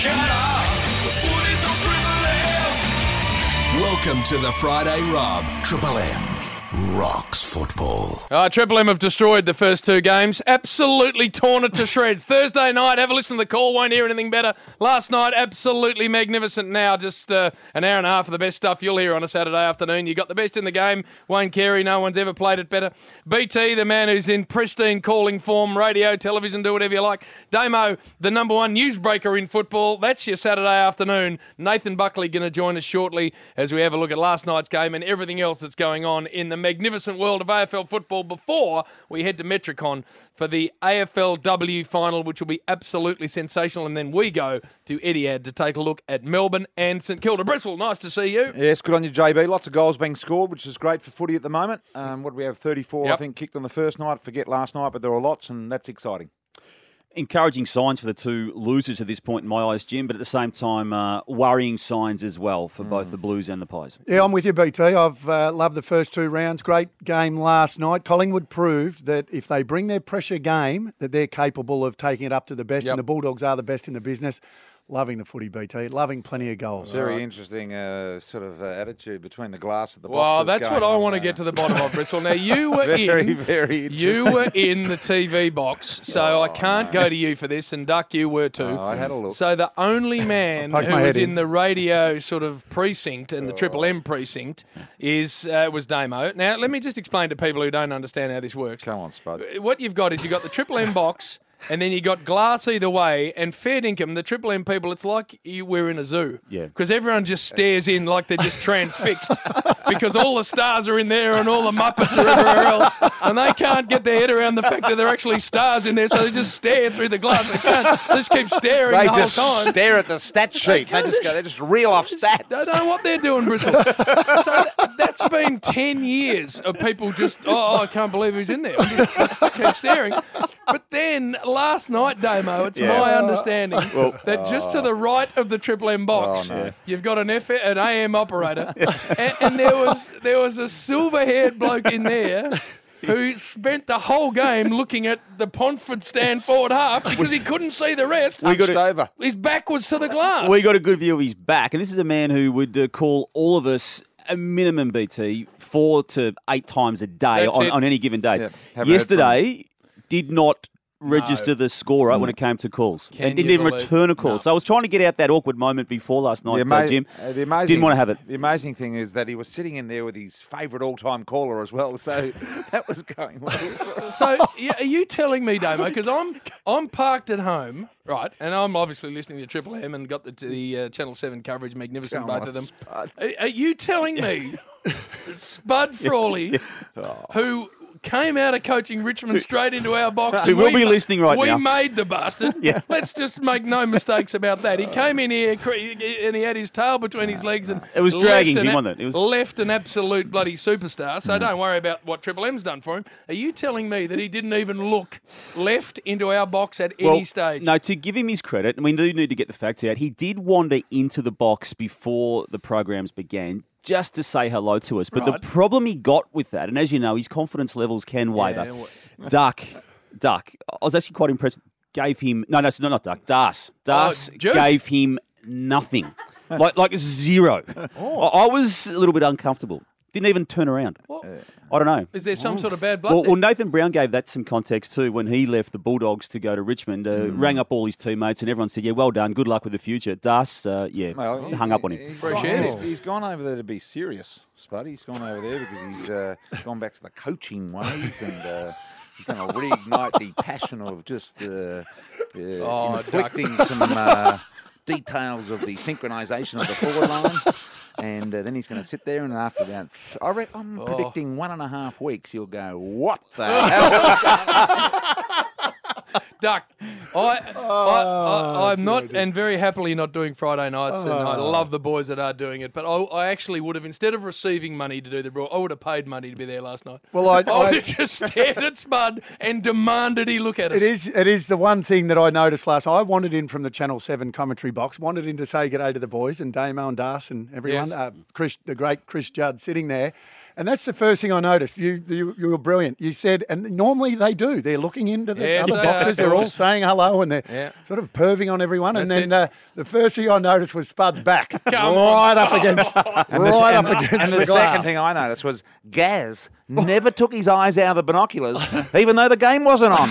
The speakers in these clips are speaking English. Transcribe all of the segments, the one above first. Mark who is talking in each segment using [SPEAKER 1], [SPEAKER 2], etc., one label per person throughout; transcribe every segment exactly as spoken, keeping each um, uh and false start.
[SPEAKER 1] Shut up, the footy's on Triple M.
[SPEAKER 2] Welcome to the Friday Rob. Triple M rocks football.
[SPEAKER 3] Uh, Triple M have destroyed the first two games. Absolutely torn it to shreds. Thursday night, have a listen to the call. Won't hear anything better. Last night, absolutely magnificent. Now, just uh, an hour and a half of the best stuff you'll hear on a Saturday afternoon. You got the best in the game. Wayne Carey, no one's ever played it better. B T, the man who's in pristine calling form. Radio, television, do whatever you like. Damo, the number one newsbreaker in football. That's your Saturday afternoon. Nathan Buckley going to join us shortly as we have a look at last night's game and everything else that's going on in the magnificent world of A F L football before we head to Metricon for the A F L W final, which will be absolutely sensational. And then we go to Etihad to take a look at Melbourne and St Kilda. Bristol, nice to see you.
[SPEAKER 4] Yes, good on you, J B. Lots of goals being scored, which is great for footy at the moment. Um, what do we have? thirty-four, yep. I think, kicked on the first night. Forget last night, but there were lots, and that's exciting.
[SPEAKER 5] Encouraging signs for the two losers at this point in my eyes, Jim, but at the same time, uh, worrying signs as well for mm. both the Blues and the Pies.
[SPEAKER 6] Yeah, I'm with you, B T. I've uh, loved the first two rounds. Great game last night. Collingwood proved that if they bring their pressure game, that they're capable of taking it up to the best, yep. and the Bulldogs are the best in the business. Loving the footy, B T. Loving plenty of goals.
[SPEAKER 4] Very right. interesting uh, sort of uh, attitude between the glass and the boxes.
[SPEAKER 3] Well, that's what I want to
[SPEAKER 4] uh,
[SPEAKER 3] get to the bottom of, Bristol. Now, you were
[SPEAKER 4] very,
[SPEAKER 3] in
[SPEAKER 4] very
[SPEAKER 3] you were in the T V box, so oh, I can't no. go to you for this, and Duck, you were too.
[SPEAKER 4] Oh, I had a look.
[SPEAKER 3] So the only man who was in, in the radio sort of precinct and the oh. Triple M precinct is uh, was Damo. Now, let me just explain to people who don't understand how this works.
[SPEAKER 4] Come on, Spud.
[SPEAKER 3] What you've got is you've got the Triple M box, and then you got glass either way, and fair dinkum, the Triple M people, it's like you we're in a zoo.
[SPEAKER 5] Yeah.
[SPEAKER 3] Because everyone just stares in like they're just transfixed because all the stars are in there and all the Muppets are everywhere else, and they can't get their head around the fact that there are actually stars in there, so they just stare through the glass. They can't they just keep staring
[SPEAKER 4] they
[SPEAKER 3] the whole
[SPEAKER 4] just
[SPEAKER 3] time.
[SPEAKER 4] stare at the stat sheet. They, they just go, they just reel off stats.
[SPEAKER 3] I don't know what they're doing, Bristol. So that's been ten years of people just, oh, I can't believe who's in there. Just keep staring. But then last night, Damo, it's yeah. my understanding well, that oh. just to the right of the Triple M box, oh, no. you've got an F- an A M operator, and, and there was there was a silver-haired bloke in there who spent the whole game looking at the Ponsford stand forward half because he couldn't see the rest.
[SPEAKER 4] We got over.
[SPEAKER 3] His back was to the glass.
[SPEAKER 5] We got a good view of his back, and this is a man who would uh, call all of us a minimum, B T, four to eight times a day on, on any given day. Yeah, Yesterday did not register no. the score right mm. when it came to calls.
[SPEAKER 3] Can
[SPEAKER 5] and didn't even
[SPEAKER 3] believe?
[SPEAKER 5] return a call.
[SPEAKER 3] No.
[SPEAKER 5] So I was trying to get out that awkward moment before last night,
[SPEAKER 4] ama-
[SPEAKER 5] uh, Jim.
[SPEAKER 4] Uh, the amazing,
[SPEAKER 5] didn't want to have it.
[SPEAKER 4] The amazing thing is that he was sitting in there with his favourite all-time caller as well, so that was going well.
[SPEAKER 3] So are you telling me, Damo, because I'm I'm parked at home, right, and I'm obviously listening to Triple M and got the, the uh, Channel seven coverage, magnificent, Come both on, of them. Spud. Are, are you telling me Spud Frawley, oh. who came out of coaching Richmond straight into our box.
[SPEAKER 5] He will be listening right
[SPEAKER 3] we
[SPEAKER 5] now.
[SPEAKER 3] We made the bastard. yeah. Let's just make no mistakes about that. He came in here and he had his tail between his legs and
[SPEAKER 5] it was dragging him,
[SPEAKER 3] an,
[SPEAKER 5] wasn't it? It was
[SPEAKER 3] left an absolute bloody superstar. So mm. don't worry about what Triple M's done for him. Are you telling me that he didn't even look left into our box at
[SPEAKER 5] well,
[SPEAKER 3] any stage?
[SPEAKER 5] No, to give him his credit, and we do need to get the facts out, he did wander into the box before the programs began, just to say hello to us. But right. the problem he got with that, and as you know, his confidence levels can waver. Yeah, well, Duck, Duck, I was actually quite impressed, gave him, no, no, no not Duck, Das. Das oh, gave him nothing. like like zero. Oh. I, I was a little bit uncomfortable. Didn't even turn around. What? I don't know.
[SPEAKER 3] Is there some oh. sort of bad blood?
[SPEAKER 5] Well, well, Nathan Brown gave that some context too when he left the Bulldogs to go to Richmond. Uh, mm. Rang up all his teammates and everyone said, yeah, well done, good luck with the future. Das, uh, yeah, well, he, hung up on him.
[SPEAKER 4] He's gone, he's, he's gone over there to be serious, Spud. He's gone over there because he's uh, gone back to the coaching ways and uh, he's going to reignite the passion of just uh, uh, oh, inflicting duck. some uh, details of the synchronisation of the forward line. And uh, then he's going to sit there, and after that, I re- I'm oh. predicting one and a half weeks. You'll go, what the hell?
[SPEAKER 3] Duck, I, I, I, I'm not, and very happily not doing Friday nights, oh. and I love the boys that are doing it, but I, I actually would have, instead of receiving money to do the brawl, I would have paid money to be there last night.
[SPEAKER 6] Well, I,
[SPEAKER 3] I would have just stared at Spud and demanded he look at us.
[SPEAKER 6] It is, it is the one thing that I noticed last night. I wandered in from the Channel seven commentary box, wandered in to say good day to the boys, and Damo and Das and everyone, yes. uh, Chris, the great Chris Judd sitting there. And that's the first thing I noticed. You, you, you were brilliant. You said, and normally they do. They're looking into the
[SPEAKER 3] Yes,
[SPEAKER 6] other
[SPEAKER 3] they are,
[SPEAKER 6] boxes.
[SPEAKER 3] of
[SPEAKER 6] They're all
[SPEAKER 3] course.
[SPEAKER 6] saying hello, and they're
[SPEAKER 3] Yeah.
[SPEAKER 6] sort of perving on everyone. and
[SPEAKER 3] That's
[SPEAKER 6] then
[SPEAKER 3] it.
[SPEAKER 6] uh, the first thing I noticed was Spud's back,
[SPEAKER 3] Come
[SPEAKER 6] right
[SPEAKER 3] on,
[SPEAKER 6] up against,
[SPEAKER 4] And the,
[SPEAKER 6] right
[SPEAKER 4] and,
[SPEAKER 6] up against
[SPEAKER 4] and
[SPEAKER 6] the,
[SPEAKER 4] the
[SPEAKER 6] glass.
[SPEAKER 4] second thing I noticed was Gaz never took his eyes out of the binoculars, even though the game wasn't on.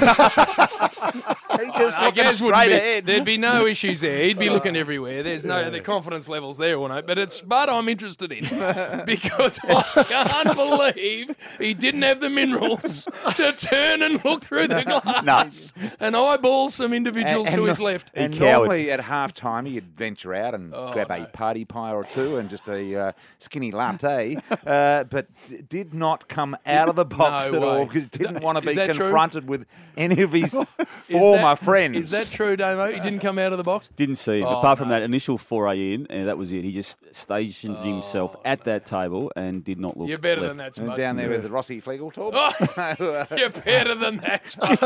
[SPEAKER 4] He just
[SPEAKER 3] I
[SPEAKER 4] looking
[SPEAKER 3] guess wouldn't
[SPEAKER 4] straight
[SPEAKER 3] be,
[SPEAKER 4] ahead.
[SPEAKER 3] there'd be no issues there. He'd be looking everywhere. There's no the confidence levels there or no. But it's Spud I'm interested in because I can't believe he didn't have the minerals to turn and look through the glass
[SPEAKER 6] Nuts.
[SPEAKER 3] and eyeball some individuals to his left.
[SPEAKER 4] And
[SPEAKER 5] He coward.
[SPEAKER 4] normally at half time he'd venture out and grab a party pie or two and just a uh, skinny latte, uh, but d- did not come out of the box
[SPEAKER 3] No
[SPEAKER 4] at
[SPEAKER 3] way.
[SPEAKER 4] all because didn't want to
[SPEAKER 3] Is
[SPEAKER 4] be
[SPEAKER 3] that true?
[SPEAKER 4] confronted with any of his
[SPEAKER 3] Is
[SPEAKER 4] former
[SPEAKER 3] that-
[SPEAKER 4] friends.
[SPEAKER 3] Is that true, Damo? He didn't come out of the box?
[SPEAKER 5] Didn't see him.
[SPEAKER 3] Oh,
[SPEAKER 5] Apart from
[SPEAKER 3] no.
[SPEAKER 5] that initial foray in, and that was it. He just stationed himself at that table and did not look
[SPEAKER 3] You're better
[SPEAKER 5] left.
[SPEAKER 3] than that,
[SPEAKER 4] And
[SPEAKER 3] Spud.
[SPEAKER 4] down there with the Rossi Flegeltorp.
[SPEAKER 3] Oh, you're better than that,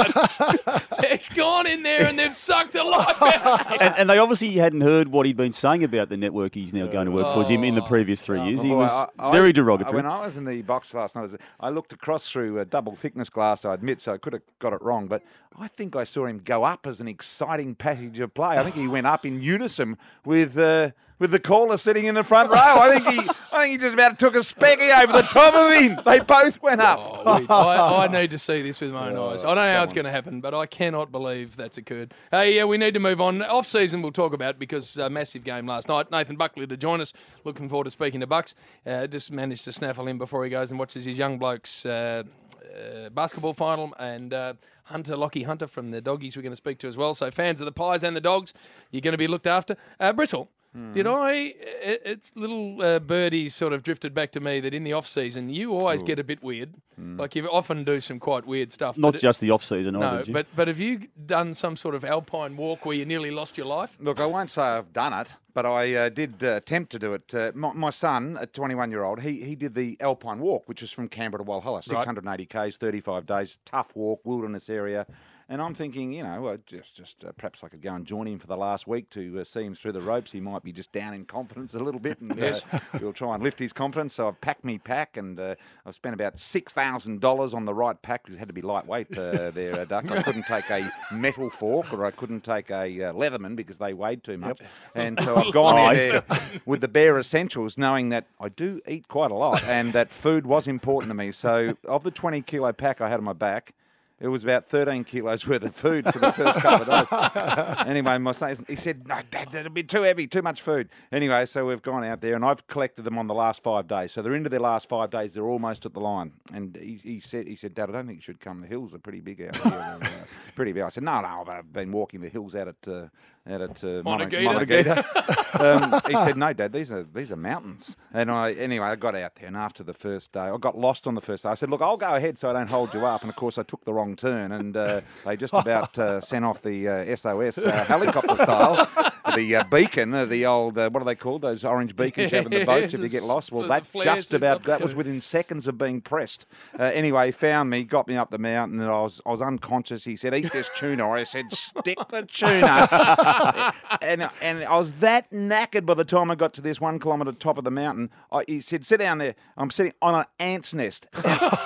[SPEAKER 3] Spud. It's gone in there and they've sucked the life out of
[SPEAKER 5] And, and they obviously hadn't heard what he'd been saying about the network he's now going to work for, Jim, in the previous three years. He
[SPEAKER 4] Boy,
[SPEAKER 5] was
[SPEAKER 4] I- I-
[SPEAKER 5] very derogatory.
[SPEAKER 4] When I was in the box last night, I looked across through a double thickness glass, I admit, so I could have got it wrong, but I think I saw him go up as an exciting passage of play. I think he went up in unison with uh, with the caller sitting in the front row. I think he I think he just about took a specky over the top of him. They both went up.
[SPEAKER 3] Oh, I, I need to see this with my own eyes. I don't know how it's going to happen, but I cannot believe that's occurred. Hey, yeah, we need to move on. Off season, we'll talk about because a massive game last night. Nathan Buckley to join us. Looking forward to speaking to Bucks. Uh, just managed to snaffle him before he goes and watches his young blokes uh, uh, basketball final and. Uh, Hunter, Lockie Hunter from the Doggies we're going to speak to as well. So fans of the Pies and the Dogs, you're going to be looked after. Uh, Brittle, did I, it, it's little uh, birdies sort of drifted back to me that in the off-season you always get a bit weird. Like you often do some quite weird stuff.
[SPEAKER 5] Not
[SPEAKER 3] but it-
[SPEAKER 5] just the off-season,
[SPEAKER 3] No,
[SPEAKER 5] either, Jim.
[SPEAKER 3] but, but have you done some sort of alpine walk where you nearly lost your life?
[SPEAKER 4] Look, I won't say I've done it, but I uh, did uh, attempt to do it. Uh, my, my son, a twenty-one-year-old, he he did the Alpine Walk, which is from Canberra to Walhalla, six hundred eighty kays, thirty-five days, tough walk, wilderness area. And I'm thinking, you know, uh, just just uh, perhaps I could go and join him for the last week to uh, see him through the ropes. He might be just down in confidence a little bit, and uh, we'll try and lift his confidence. So I've packed me pack, and uh, I've spent about six thousand dollars on the right pack, because it had to be lightweight uh, there, uh, Duck. I couldn't take a metal fork, or I couldn't take a uh, Leatherman because they weighed too much. And so I've gone in
[SPEAKER 5] Nice.
[SPEAKER 4] there with the bare essentials, knowing that I do eat quite a lot and that food was important to me. So of the twenty kilo pack I had on my back, it was about thirteen kilos worth of food for the first couple of days. Anyway, my son, he said, no, Dad, that'll be too heavy, too much food. Anyway, so we've gone out there and I've collected them on the last five days. So they're into their last five days. They're almost at the line. And he, he said, he said, Dad, I don't think you should come. The hills are pretty big out here. And, uh, pretty big. I said, no, no, I've been walking the hills out at uh, out at uh,
[SPEAKER 3] Monagita.
[SPEAKER 4] Monagita. um, he said, no, Dad, these are these are mountains. And I anyway, I got out there, and after the first day, I got lost on the first day. I said, look, I'll go ahead so I don't hold you up. And of course, I took the wrong turn, and uh, they just about uh, sent off the uh, S O S uh, helicopter style, the uh, beacon, uh, the old uh, what are they called? Those orange beacons you have in the boats if you get lost. Well,
[SPEAKER 3] The
[SPEAKER 4] that
[SPEAKER 3] flares
[SPEAKER 4] just
[SPEAKER 3] that
[SPEAKER 4] about
[SPEAKER 3] got-
[SPEAKER 4] that was within seconds of being pressed. Uh, anyway, he found me, got me up the mountain, and I was I was unconscious. He said, eat this tuna. I said, stick the tuna. and and I was that knackered by the time I got to this one kilometre top of the mountain. I, he said, sit down there. I'm sitting on an ant's nest. And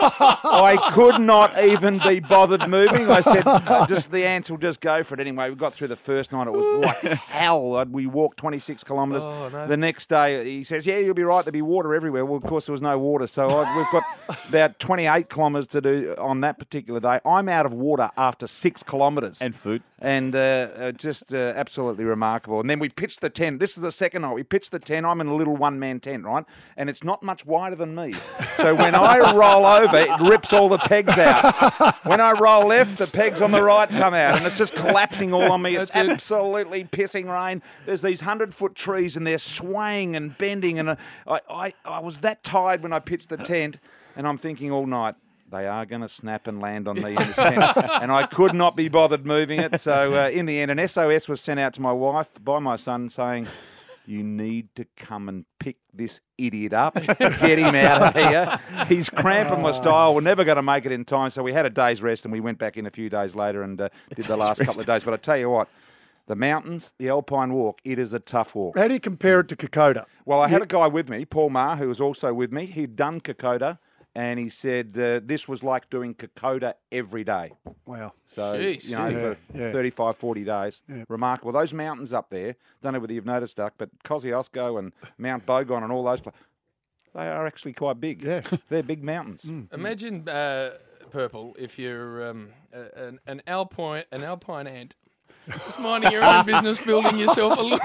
[SPEAKER 4] I could not even be bothered moving. I said, "No, just the ants will just go for it." Anyway, we got through the first night. It was like hell. I'd- We walked twenty-six kilometres.
[SPEAKER 3] Oh, no.
[SPEAKER 4] The next day, he says, yeah, you'll be right. There'll be water everywhere. Well, of course, there was no water. So I, we've got about twenty-eight kilometres to do on that particular day. I'm out of water after six kilometres.
[SPEAKER 5] And food.
[SPEAKER 4] And uh, uh, just uh, absolutely remarkable. And then we pitched the tent. This is the second night. We pitched the tent. I'm in a little one-man tent, right? And it's not much wider than me. So when I roll over, it rips all the pegs out. When I roll left, the pegs on the right come out. And it's just collapsing all on me. It's
[SPEAKER 3] That's it.
[SPEAKER 4] absolutely pissing rain. There's these hundred-foot trees, and they're swaying and bending. And uh, I, I, I was that tired when I pitched the tent, and I'm thinking all night, they are going to snap and land on me in this tent. And I could not be bothered moving it. So uh, in the end, an S O S was sent out to my wife by my son saying, you need to come and pick this idiot up, get him out of here. He's cramping my style. We're never going to make it in time. So we had a day's rest, and we went back in a few days later and uh, did the last couple of days. But I tell you what, the mountains, the Alpine Walk, it is a tough walk.
[SPEAKER 6] How do you compare it to Kokoda?
[SPEAKER 4] Well, I had a guy with me, Paul Maher, who was also with me. He'd done Kokoda. and he said uh, this was like doing Kokoda every day.
[SPEAKER 6] Wow.
[SPEAKER 4] So,
[SPEAKER 3] Jeez.
[SPEAKER 4] you know,
[SPEAKER 6] Yeah,
[SPEAKER 4] for
[SPEAKER 6] yeah.
[SPEAKER 4] thirty-five, forty days.
[SPEAKER 6] Yeah.
[SPEAKER 4] Remarkable. Those mountains up there, don't know whether you've noticed, Duck, but Kosciuszko and Mount Bogon and all those places, they are actually quite big.
[SPEAKER 6] Yeah.
[SPEAKER 4] They're big mountains.
[SPEAKER 3] Imagine, uh, Purple, if you're um, a, an, an alpine an alpine ant, just minding your own business, building yourself a little,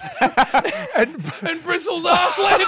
[SPEAKER 3] and, and Bristles arse lands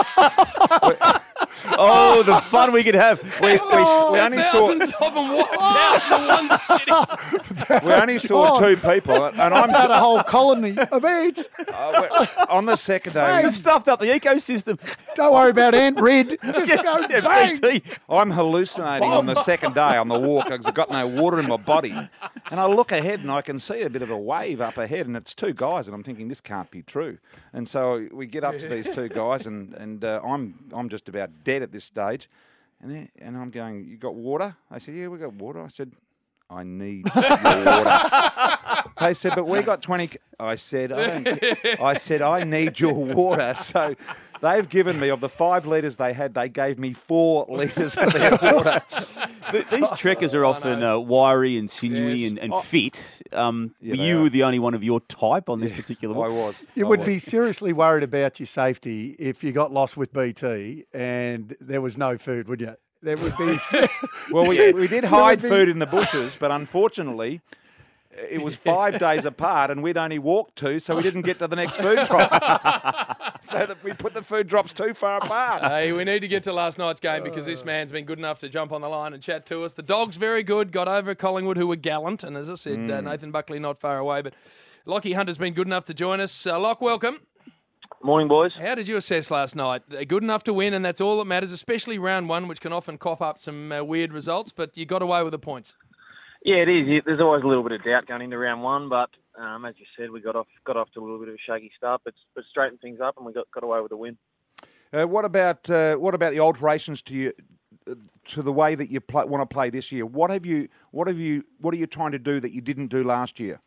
[SPEAKER 3] on
[SPEAKER 5] Oh, the fun we could have.
[SPEAKER 4] We, we, we only saw
[SPEAKER 3] thousands of them wiped out in one city.
[SPEAKER 4] we only saw two people, and I'm
[SPEAKER 6] About a whole colony of ants.
[SPEAKER 4] uh, on the second day.
[SPEAKER 5] Just stuffed up the ecosystem.
[SPEAKER 6] Don't worry about Ant Red. Just go
[SPEAKER 5] Yeah,
[SPEAKER 6] bang.
[SPEAKER 5] B T.
[SPEAKER 4] I'm hallucinating on the second day on the walk because I've got no water in my body. And I look ahead and I can see a bit of a wave up ahead, and it's two guys, and I'm thinking this can't be true. And so we get up to these two guys, and and uh, I'm I'm just about dead at this stage, and then, and I'm going, "You got water?" I said, "Yeah, we got water." I said, "I need your water." They said, "But we got twenty." I said, "I don't." I said, "I need your water." So. They've given me, of the five litres they had, they gave me four litres of their water.
[SPEAKER 5] But these trekkers are often uh, wiry and sinewy
[SPEAKER 3] Yes.
[SPEAKER 5] and, and
[SPEAKER 4] Oh.
[SPEAKER 5] fit. Um,
[SPEAKER 4] Yeah,
[SPEAKER 5] were
[SPEAKER 4] they
[SPEAKER 5] you
[SPEAKER 4] are.
[SPEAKER 5] the only one of your type on this particular
[SPEAKER 4] I
[SPEAKER 5] one?
[SPEAKER 4] was.
[SPEAKER 6] You
[SPEAKER 4] I
[SPEAKER 6] would
[SPEAKER 4] was.
[SPEAKER 6] be seriously worried about your safety if you got lost with B T and there was no food, would you? There would be.
[SPEAKER 4] Well, we, we did hide
[SPEAKER 6] be-
[SPEAKER 4] food in the bushes, but unfortunately, it was five days apart, and we'd only walked two, so we didn't get to the next food drop. So that we put the food drops too far apart.
[SPEAKER 3] Hey, we need to get to last night's game because this man's been good enough to jump on the line and chat to us. The Dogs very good, got over Collingwood, who were gallant, and as I said, uh, Nathan Buckley not far away. But Lockie Hunter's been good enough to join us. Uh, Lock, welcome.
[SPEAKER 7] Morning, boys.
[SPEAKER 3] How did you assess last night? Uh, good enough to win, and that's all that matters, especially round one, which can often cough up some uh, weird results. But you got away with the points.
[SPEAKER 7] Yeah, it is. There's always a little bit of doubt going into round one, but um, as you said, we got off got off to a little bit of a shaky start, but, but straightened things up and we got, got away with a win.
[SPEAKER 4] Uh, what about uh, what about the alterations to you, uh, to the way that you play, want to play this year? What have you what have you what are you trying to do that you didn't do last year?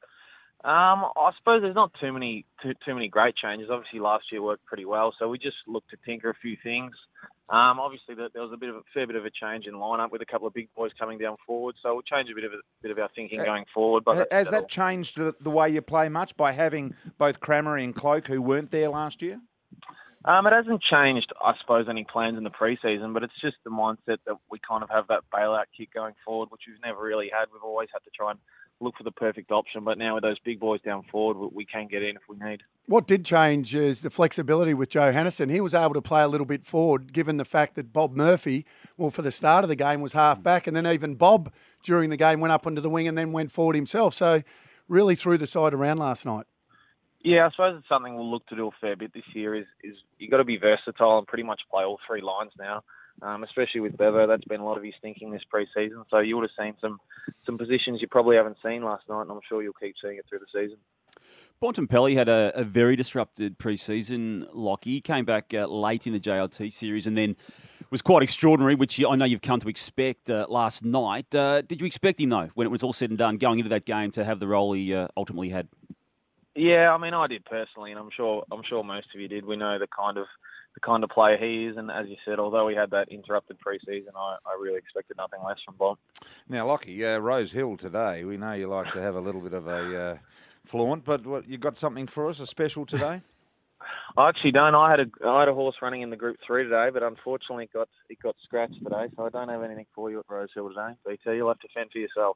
[SPEAKER 7] Um, I suppose there's not too many too, too many great changes. Obviously, last year worked pretty well, so we just looked to tinker a few things. Um, obviously, there there was a bit of a fair bit of a change in lineup with a couple of big boys coming down forward, so we'll change a bit of a bit of our thinking going forward. But
[SPEAKER 4] Ha-
[SPEAKER 7] that's
[SPEAKER 4] Has
[SPEAKER 7] about all.
[SPEAKER 4] that changed the, the way you play much by having both Cramery and Cloak who weren't there last year?
[SPEAKER 7] Um, it hasn't changed, I suppose, any plans in the pre-season, but it's just the mindset that we kind of have that bailout kick going forward, which we've never really had. We've always had to try and look for the perfect option, but now with those big boys down forward, we- we can get in if we need.
[SPEAKER 6] What did change is the flexibility with Joe Hannison. He was able to play a little bit forward, given the fact that Bob Murphy, well, for the start of the game was half back, and then even Bob during the game went up onto the wing and then went forward himself. So really threw the side around last night.
[SPEAKER 7] Yeah, I suppose it's something we'll look to do a fair bit this year. Is is you got to be versatile and pretty much play all three lines now. Um, especially with Bevo, that's been a lot of his thinking this pre-season. So you would have seen some some positions you probably haven't seen last night, and I'm sure you'll keep seeing it through the season.
[SPEAKER 5] Bontempelli had a, a very disrupted pre-season. Lockie He came back uh, late in the J L T series and then was quite extraordinary, which you- I know you've come to expect uh, last night. Uh, did you expect him, though, when it was all said and done, going into that game to have the role he uh, ultimately had?
[SPEAKER 7] Yeah, I mean, I did personally, and I'm sure I'm sure most of you did. We know the kind of the kind of player he is, and as you said, although we had that interrupted pre-season, I, I really expected nothing less from Bob.
[SPEAKER 4] Now, Lockie, uh, Rose Hill today, we know you like to have a little bit of a uh, flaunt, but what, you got something for us, a special today?
[SPEAKER 7] I actually don't. I had a I had a horse running in the Group Three today, but unfortunately it got it got scratched today, so I don't have anything for you at Rose Hill today. B T, you'll have to fend for yourself.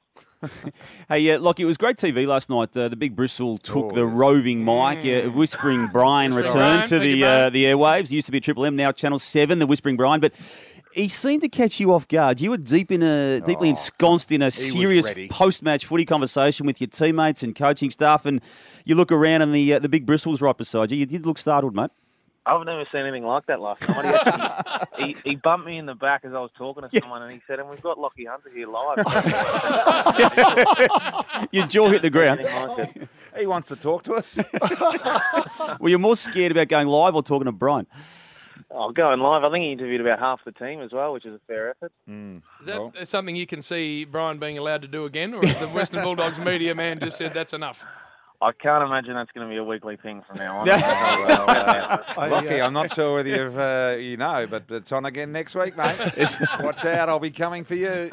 [SPEAKER 5] Hey, uh, Lockie, it was great T V last night. Uh, the Big Bristol took
[SPEAKER 4] Oh,
[SPEAKER 5] the
[SPEAKER 4] yes.
[SPEAKER 5] roving mic. Uh, Whispering Brian
[SPEAKER 3] Whispering
[SPEAKER 5] returned
[SPEAKER 3] Brian,
[SPEAKER 5] to
[SPEAKER 3] thank you,
[SPEAKER 5] the uh,
[SPEAKER 3] Brian.
[SPEAKER 5] the airwaves. He used to be at Triple M, now Channel seven, the Whispering Brian. But he seemed to catch you off guard. You were deep in a deeply
[SPEAKER 4] Oh,
[SPEAKER 5] ensconced in a
[SPEAKER 4] was
[SPEAKER 5] serious
[SPEAKER 4] ready.
[SPEAKER 5] post-match footy conversation with your teammates and coaching staff, and you look around and the uh, the Big Bristol's right beside you. You did look startled, mate.
[SPEAKER 7] I've never seen anything like that last night. He, actually, he, he bumped me in the back as I was talking to someone, and he said, "And we've got Lockie Hunter here live."
[SPEAKER 5] Your jaw hit the ground.
[SPEAKER 7] Anything like it.
[SPEAKER 4] He wants to talk to us.
[SPEAKER 5] Were you more scared about going live or talking to Brian?
[SPEAKER 7] Oh, going live. I think he interviewed about half the team as well, which is a fair effort.
[SPEAKER 3] Is that something you can see Brian being allowed to do again, or has the Western Bulldogs media man just said that's enough?
[SPEAKER 7] I can't imagine that's going to be a weekly thing from now on.
[SPEAKER 4] well, uh,
[SPEAKER 6] I,
[SPEAKER 4] Lockie,
[SPEAKER 6] uh,
[SPEAKER 4] I'm not sure whether you've, uh, you know, but it's on again next week, mate. Watch out, I'll be coming for you.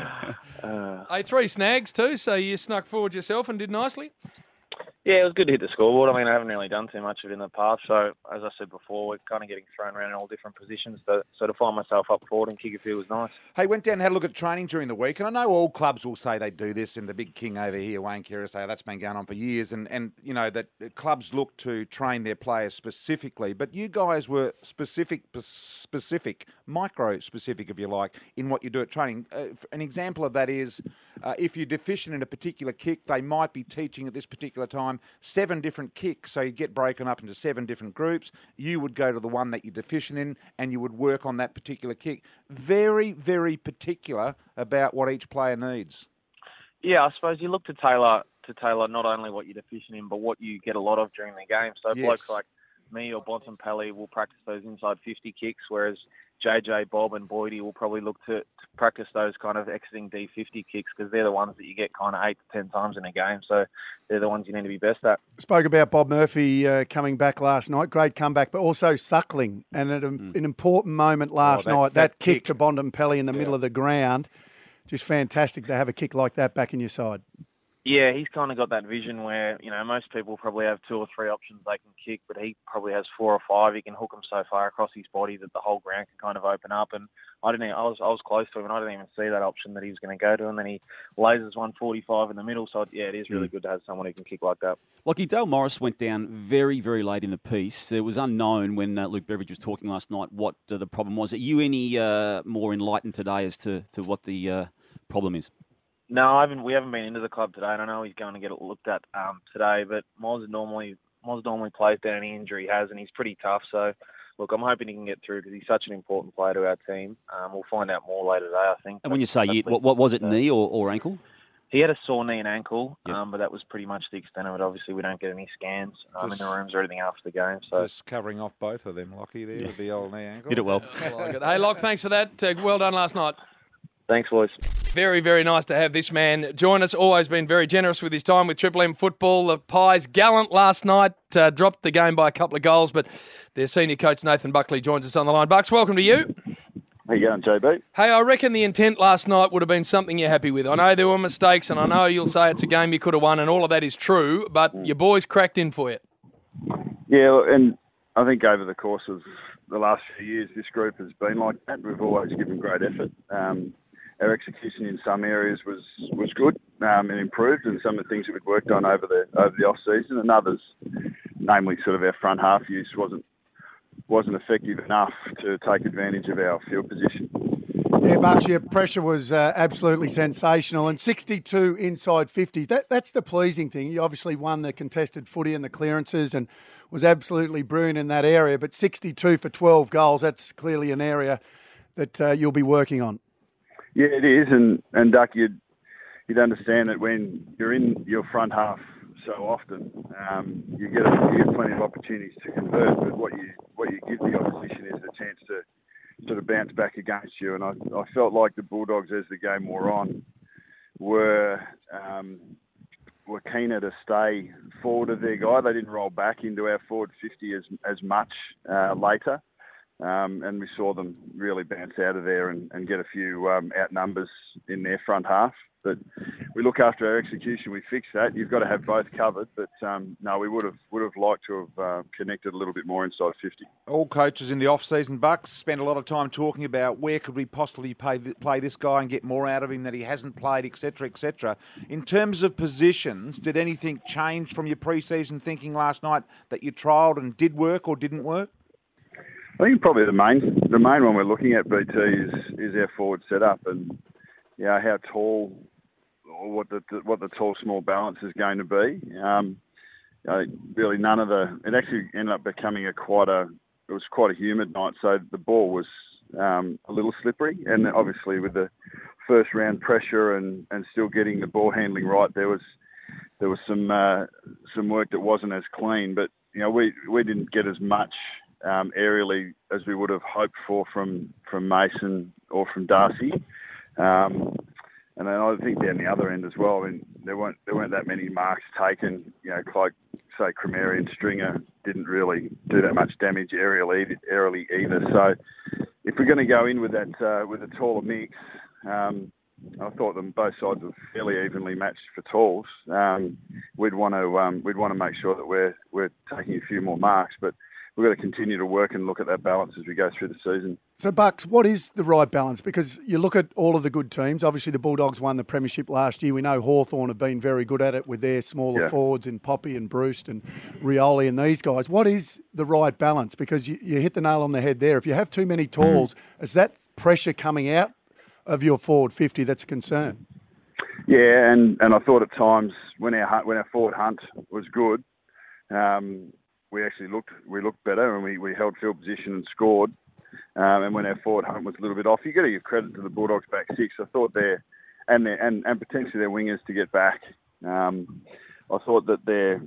[SPEAKER 3] Hey, three snags too, so you snuck forward yourself and did nicely.
[SPEAKER 7] Yeah, it was good to hit the scoreboard. I mean, I haven't really done too much of it in the past. So, as I said before, we're kind of getting thrown around in all different positions. So, so to find myself up forward and kick a few was nice.
[SPEAKER 4] Hey, went down and had a look at training during the week, and I know all clubs will say they do this, and the big king over here, Wayne Keira, say that's been going on for years, and, and you know, that clubs look to train their players specifically, but you guys were specific, specific, micro-specific, if you like, in what you do at training. Uh, an example of that is, uh, if you're deficient in a particular kick, they might be teaching at this particular time seven different kicks, so you get broken up into seven different groups. You would go to the one that you're deficient in, and you would work on that particular kick. Very, very particular about what each player needs.
[SPEAKER 7] Yeah, I suppose you look to tailor to tailor not only what you're deficient in, but what you get a lot of during the game. So
[SPEAKER 4] Yes.
[SPEAKER 7] blokes like me or Bontempelli will practice those inside fifty kicks, whereas J J, Bob and Boydie will probably look to, to practice those kind of exiting D fifty kicks because they're the ones that you get kind of eight to ten times in a game. So they're the ones you need to be best at.
[SPEAKER 6] Spoke about Bob Murphy uh, coming back last night. Great comeback, but also Suckling. And at a, mm. an important moment last
[SPEAKER 4] Oh, that-
[SPEAKER 6] night,
[SPEAKER 4] that
[SPEAKER 6] that, kick,
[SPEAKER 4] kick.
[SPEAKER 6] to Bontempelli in the
[SPEAKER 4] Yeah.
[SPEAKER 6] middle of the ground. Just fantastic to have a kick like that back in your side.
[SPEAKER 7] Yeah, he's kind of got that vision where, you know, most people probably have two or three options they can kick, but he probably has four or five. He can hook them so far across his body that the whole ground can kind of open up. And I didn't. I was I was close to him, and I didn't even see that option that he was going to go to. And then he lasers one forty-five in the middle. So yeah, it is really good to have someone who can kick like that.
[SPEAKER 5] Lockie, Dale Morris went down very, very late in the piece. It was unknown when uh, Luke Beveridge was talking last night what uh, the problem was. Are you any uh, more enlightened today as to, to what the uh, problem is?
[SPEAKER 7] No, I haven't. We haven't been into the club today, and I know he's going to get it looked at um, today. But Moz normally Moz normally plays down any injury he has, and he's pretty tough. So, look, I'm hoping he can get through because he's such an important player to our team. Um, we'll find out more later today, I think.
[SPEAKER 5] And when you
[SPEAKER 7] That's-
[SPEAKER 5] say
[SPEAKER 7] that's
[SPEAKER 5] you,
[SPEAKER 7] the-
[SPEAKER 5] what, what was it, knee or, or ankle?
[SPEAKER 7] He had a sore knee and ankle,
[SPEAKER 5] Yep.
[SPEAKER 7] um, but that was pretty much the extent of it. Obviously, we don't get any scans um, in
[SPEAKER 4] Just-
[SPEAKER 7] the rooms or anything after the game. So,
[SPEAKER 4] Just covering off both of them, Lockie, there with the old knee ankle.
[SPEAKER 5] Did it well.
[SPEAKER 3] I like it. Hey, Lock, thanks for that. Uh, well done last night.
[SPEAKER 7] thanks, boys.
[SPEAKER 3] Very, very nice to have this man join us. Always been very generous with his time with Triple M football. The Pies gallant last night, uh, dropped the game by a couple of goals, but their senior coach Nathan Buckley joins us on the line. Bucks, welcome to you.
[SPEAKER 8] How you going, J B?
[SPEAKER 3] Hey, I reckon the intent last night would have been something you're happy with. I know there were mistakes, and I know you'll say it's a game you could have won, and all of that is true, but your boys cracked in for you.
[SPEAKER 8] Yeah, and I think over the course of the last few years, this group has been like that. We've always given great effort. Um, our execution in some areas was, was good um, and improved, and some of the things that we'd worked on over the over the off season, and others, namely sort of our front half use, wasn't wasn't effective enough to take advantage of our field position.
[SPEAKER 6] Yeah, Bucks, your pressure was uh, absolutely sensational. And sixty-two inside fifty, that, that's the pleasing thing. You obviously won the contested footy and the clearances and was absolutely brilliant in that area. But sixty-two for twelve goals, that's clearly an area that uh, you'll be working on.
[SPEAKER 8] Yeah, it is, and, and Duck, you'd, you'd understand that when you're in your front half so often, um, you get a, you get plenty of opportunities to convert, but what you what you give the opposition is a chance to sort of bounce back against you. And I, I felt like the Bulldogs, as the game wore on, were um, were keener to stay forward of their guy. They didn't roll back into our forward fifty as as much uh, later. Um, and we saw them really bounce out of there and, and get a few um, outnumbers in their front half. But we look after our execution, we fix that. You've got to have both covered. But um, no, we would have would have liked to have uh, connected a little bit more inside fifty.
[SPEAKER 4] All coaches in the off-season, Bucks, spend a lot of time talking about where could we possibly play, play this guy and get more out of him that he hasn't played, et cetera, et cetera. In terms of positions, did anything change from your pre-season thinking last night that you trialled and did work or didn't work?
[SPEAKER 8] I think probably the main the main one we're looking at, B T, is is our forward setup and you know, how tall or what the what the tall small balance is going to be. Um, you know, really, none of the it actually ended up becoming a quite a it was quite a humid night, so the ball was um, a little slippery, and obviously with the first round pressure and, and still getting the ball handling right, there was there was some uh, some work that wasn't as clean, but you know we we didn't get as much Um, aerially as we would have hoped for from, from Mason or from Darcy. Um, and then I think down the other end as well. I mean, there weren't there weren't that many marks taken. You know, like say Cremeri and Stringer didn't really do that much damage aerially, aerially either. So if we're going to go in with that uh, with a taller mix, um, I thought them both sides were fairly evenly matched for talls. Um, we'd want to um, we'd want to make sure that we're we're taking a few more marks, but we've got to continue to work and look at that balance as we go through the season.
[SPEAKER 6] So, Bucks, what is the right balance? Because you look at all of the good teams. Obviously, the Bulldogs won the premiership last year. We know Hawthorn have been very good at it with their smaller
[SPEAKER 8] Yeah.
[SPEAKER 6] forwards in Poppy and Bruce and Rioli and these guys. What is the right balance? Because you, you hit the nail on the head there. If you have too many talls, mm. is that pressure coming out of your forward fifty that's a concern?
[SPEAKER 8] Yeah, and, and I thought at times when our hunt, when our forward hunt was good, um, we actually looked we looked better and we, we held field position and scored. Um, and when our forward hunt was a little bit off, you got to give credit to the Bulldogs back six. I thought their and their, and and potentially their wingers to get back. Um, I thought that their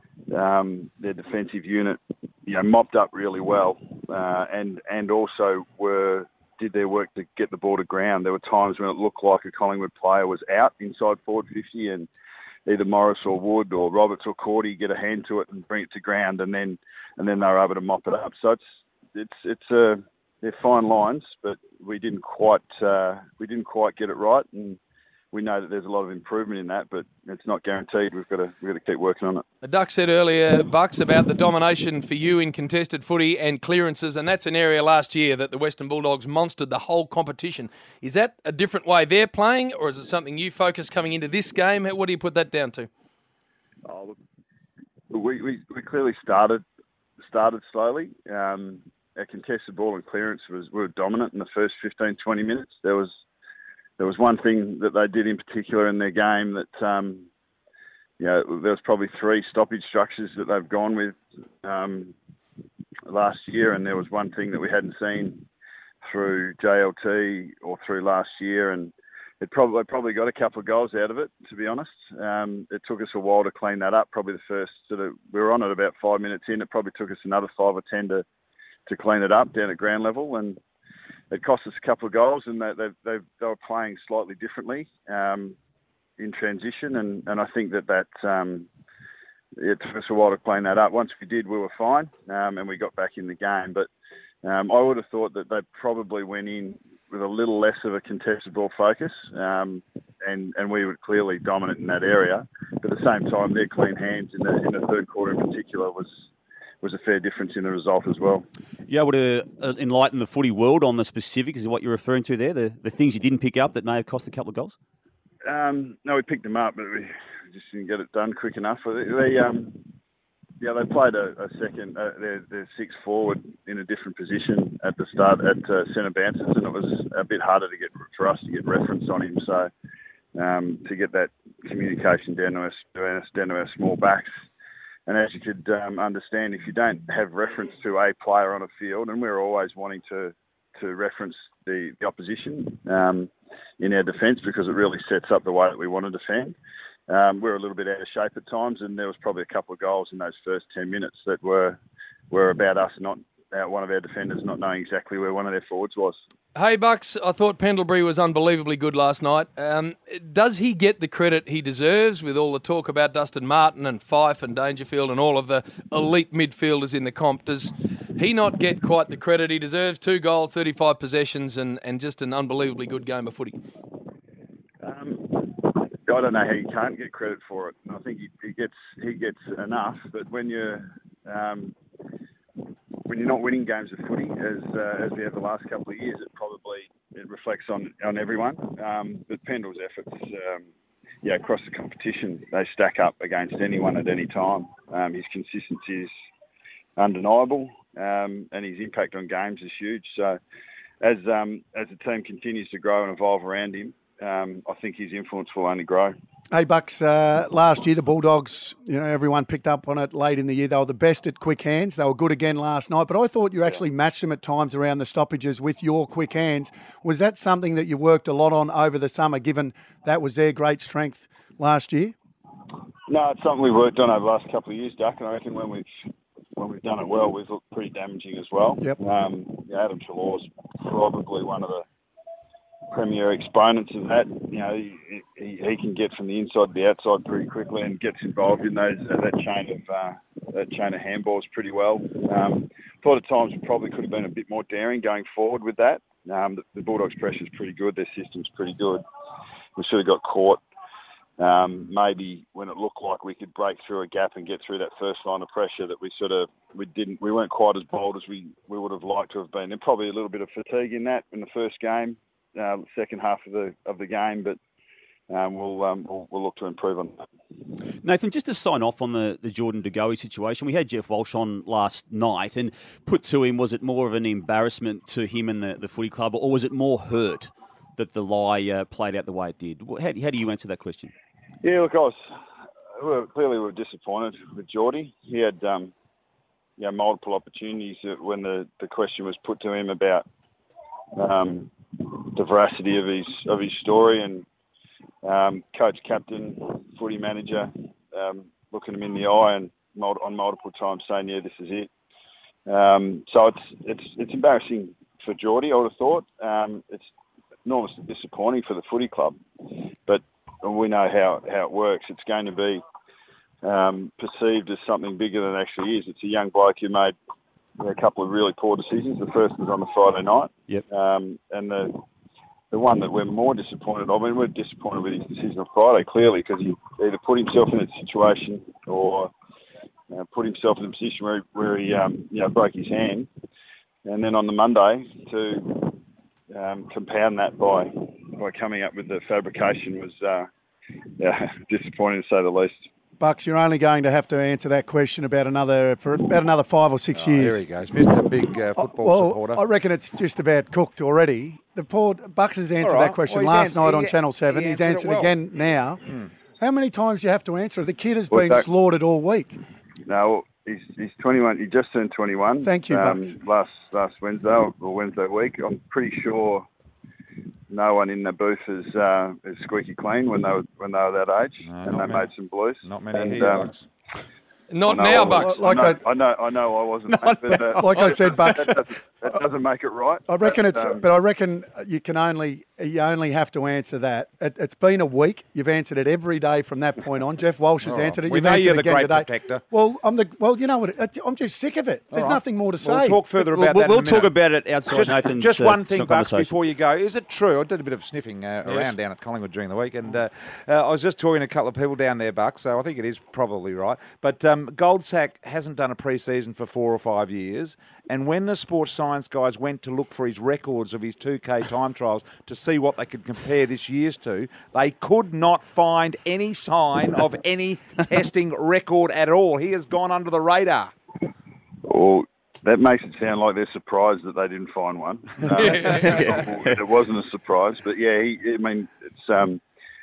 [SPEAKER 8] um, their defensive unit, you know, mopped up really well, uh, and and also were did their work to get the ball to ground. There were times when it looked like a Collingwood player was out inside forward fifty and either Morris or Wood or Roberts or Cordy get a hand to it and bring it to ground, and then and then they were able to mop it up. So it's it's it's a they're fine lines, but we didn't quite uh, we didn't quite get it right, and we know that there's a lot of improvement in that, but it's not guaranteed. We've got to we've got to keep working on it.
[SPEAKER 3] The Duck said earlier, Bucks, about the domination for you in contested footy and clearances, and that's an area last year that the Western Bulldogs monstered the whole competition. Is that a different way they're playing, or is it something you focus coming into this game? What do you put that down to?
[SPEAKER 8] Oh, we, we we clearly started started slowly. Um, our contested ball and clearance was we were dominant in the first fifteen, twenty minutes. There was There was one thing that they did in particular in their game that, um, you know, there was probably three stoppage structures that they've gone with um, last year, and there was one thing that we hadn't seen through J L T or through last year, and it probably probably got a couple of goals out of it, to be honest. Um, it took us a while to clean that up. Probably the first sort of, we were on it about five minutes in. It probably took us another five or ten to, to clean it up down at ground level, and it cost us a couple of goals, and they, they, they, they were playing slightly differently um, in transition, and, and I think that that um, it took us a while to clean that up. Once we did, we were fine, um, and we got back in the game. But um, I would have thought that they probably went in with a little less of a contested ball focus, um, and, and we were clearly dominant in that area. But at the same time, their clean hands in the, in the third quarter in particular was was a fair difference in the result as well.
[SPEAKER 5] You able to uh, enlighten the footy world on the specifics of what you're referring to there, the, the things you didn't pick up that may have cost a couple of goals?
[SPEAKER 8] Um, no, we picked them up, but we just didn't get it done quick enough. They, they um, yeah, they played a, a second, uh, their, their six forward in a different position at the start at uh, centre bounces, and it was a bit harder to get for us to get reference on him. So um, to get that communication down to us, down to our small backs. And as you could um, understand, if you don't have reference to a player on a field, and we're always wanting to, to reference the, the opposition um, in our defence because it really sets up the way that we want to defend. Um, we're a little bit out of shape at times, and there was probably a couple of goals in those first ten minutes that were were about us not uh, one of our defenders not knowing exactly where one of their forwards was.
[SPEAKER 3] Hey, Bucks, I thought Pendlebury was unbelievably good last night. Um, does he get the credit he deserves with all the talk about Dustin Martin and Fife and Dangerfield and all of the elite midfielders in the comp? Does he not get quite the credit he deserves? Two goals, thirty-five possessions, and, and just an unbelievably good game of footy.
[SPEAKER 8] Um, I don't know how you can't get credit for it. I think he, he gets he gets enough, but when you're um, when you're not winning games of footy, as uh, as we have the last couple of years, it probably it reflects on, on everyone. Um, but Pendle's efforts, um, yeah, across the competition, they stack up against anyone at any time. Um, his consistency is undeniable, um, and his impact on games is huge. So, as um, as the team continues to grow and evolve around him, um, I think his influence will only grow.
[SPEAKER 6] Hey, Bucks, uh, last year the Bulldogs, you know, everyone picked up on it late in the year. They were the best at quick hands. They were good again last night, but I thought you actually matched them at times around the stoppages with your quick hands. Was that something that you worked a lot on over the summer, given that was their great strength last year?
[SPEAKER 8] No, it's something we've worked on over the last couple of years, Duck, and I reckon when we've when we've done it well, we've looked pretty damaging as well.
[SPEAKER 6] Yep.
[SPEAKER 8] Um, yeah, Adam Treloar's probably one of the premier exponents of that. You know, he, he, he can get from the inside to the outside pretty quickly and gets involved in those uh, that chain of uh, that chain of handballs pretty well. Um, thought at times we probably could have been a bit more daring going forward with that. Um, the, the Bulldogs' pressure is pretty good. Their system's pretty good. We sort of got caught. Um, maybe when it looked like we could break through a gap and get through that first line of pressure, that we sort of we didn't we weren't quite as bold as we, we would have liked to have been. And probably a little bit of fatigue in that in the first game, uh, second half of the of the game, but um, we'll, um, we'll we'll look to improve on that.
[SPEAKER 5] Nathan, just to sign off on the, the Jordan De Goey situation, we had Jeff Walsh on last night and put to him, was it more of an embarrassment to him and the, the footy club, or was it more hurt that the lie uh, played out the way it did? How, how do you answer that question?
[SPEAKER 8] Yeah, look, I was we were, clearly we were disappointed with Geordie. He had um, you know, multiple opportunities when the, the question was put to him about um, the veracity of his of his story, and um, coach, captain, footy manager um, looking him in the eye and mul- on multiple times saying, "Yeah, this is it." Um, so it's it's it's embarrassing for Geordie, I would have thought. Um, it's enormously disappointing for the footy club, but we know how, how it works. It's going to be um, perceived as something bigger than it actually is. It's a young bloke who made a couple of really poor decisions. The first was on the Friday night.
[SPEAKER 5] Yep.
[SPEAKER 8] Um, and the the one that we're more disappointed, I mean, we're disappointed with his decision on Friday, clearly, because he either put himself in a situation or uh, put himself in a position where, where he um, you know, broke his hand. And then on the Monday, to um, compound that by by coming up with the fabrication was uh, yeah, disappointing to say the least.
[SPEAKER 6] Bucks, you're only going to have to answer that question about another for about another five or six
[SPEAKER 4] Oh,
[SPEAKER 6] years.
[SPEAKER 4] There he goes, Mister Big uh, football
[SPEAKER 6] well,
[SPEAKER 4] supporter.
[SPEAKER 6] I reckon it's just about cooked already. The poor Bucks has answered
[SPEAKER 4] All right.
[SPEAKER 6] that question
[SPEAKER 4] Well, he's
[SPEAKER 6] last
[SPEAKER 4] answered-
[SPEAKER 6] night on
[SPEAKER 4] he-
[SPEAKER 6] Channel Seven.
[SPEAKER 4] he
[SPEAKER 6] He's
[SPEAKER 4] answered it
[SPEAKER 6] answered
[SPEAKER 4] well.
[SPEAKER 6] again now. How many times do you have to answer it? The kid has
[SPEAKER 8] Well,
[SPEAKER 6] been
[SPEAKER 8] that-
[SPEAKER 6] slaughtered all week.
[SPEAKER 8] No, he's he's twenty-one. He just turned twenty-one.
[SPEAKER 6] Thank you,
[SPEAKER 8] um,
[SPEAKER 6] Bucks.
[SPEAKER 8] Last last Wednesday or Wednesday week. I'm pretty sure no one in the booth is uh, is squeaky clean when they were when they were that age,
[SPEAKER 4] No,
[SPEAKER 8] and
[SPEAKER 4] not
[SPEAKER 8] they
[SPEAKER 4] many.
[SPEAKER 8] made some blues.
[SPEAKER 4] Not many
[SPEAKER 8] and,
[SPEAKER 4] here,
[SPEAKER 8] um,
[SPEAKER 4] Bucks.
[SPEAKER 3] Not
[SPEAKER 8] I know
[SPEAKER 3] now,
[SPEAKER 8] I
[SPEAKER 3] Bucks.
[SPEAKER 8] wasn't-
[SPEAKER 6] Like
[SPEAKER 8] I, know,
[SPEAKER 6] I-
[SPEAKER 8] I know, I know, I wasn't. mate, but, uh,
[SPEAKER 6] Like I said, Bucks.
[SPEAKER 8] that doesn't, that doesn't make it right.
[SPEAKER 6] I reckon
[SPEAKER 8] but,
[SPEAKER 6] it's,
[SPEAKER 8] um,
[SPEAKER 6] but I reckon you can only you only have to answer that. It, it's been a week. You've answered it every day from that point on. Jeff Walsh has
[SPEAKER 4] All right.
[SPEAKER 6] answered it.
[SPEAKER 4] We
[SPEAKER 6] You've
[SPEAKER 4] know
[SPEAKER 6] answered
[SPEAKER 4] you're
[SPEAKER 6] it
[SPEAKER 4] the
[SPEAKER 6] again
[SPEAKER 4] great
[SPEAKER 6] today.
[SPEAKER 4] protector.
[SPEAKER 6] Well, I'm the well. You know what? I'm just sick of it. There's
[SPEAKER 4] All right.
[SPEAKER 6] nothing more to say.
[SPEAKER 4] We'll talk further
[SPEAKER 5] We'll,
[SPEAKER 4] about
[SPEAKER 5] we'll,
[SPEAKER 4] that.
[SPEAKER 5] we'll
[SPEAKER 4] in a
[SPEAKER 5] talk
[SPEAKER 4] minute.
[SPEAKER 5] about it outside
[SPEAKER 4] Just,
[SPEAKER 5] Nathan's
[SPEAKER 4] just
[SPEAKER 5] uh,
[SPEAKER 4] one thing, Bucks,
[SPEAKER 5] conversation.
[SPEAKER 4] before you go. Is it true? I did a bit of sniffing uh,
[SPEAKER 3] Yes.
[SPEAKER 4] around down at Collingwood during the week, and uh, uh, I was just talking to a couple of people down there, Bucks, so I think it is probably right. But um, Goldsack hasn't done a pre-season for four or five years, and when the sports science guys went to look for his records of his two K time trials to see what they could compare this year's to, they could not find any sign of any testing record at all. He has gone under the radar.
[SPEAKER 8] Well, that makes it sound like they're surprised that they didn't find one. Um, it wasn't a surprise, but yeah, he, I mean, it's um,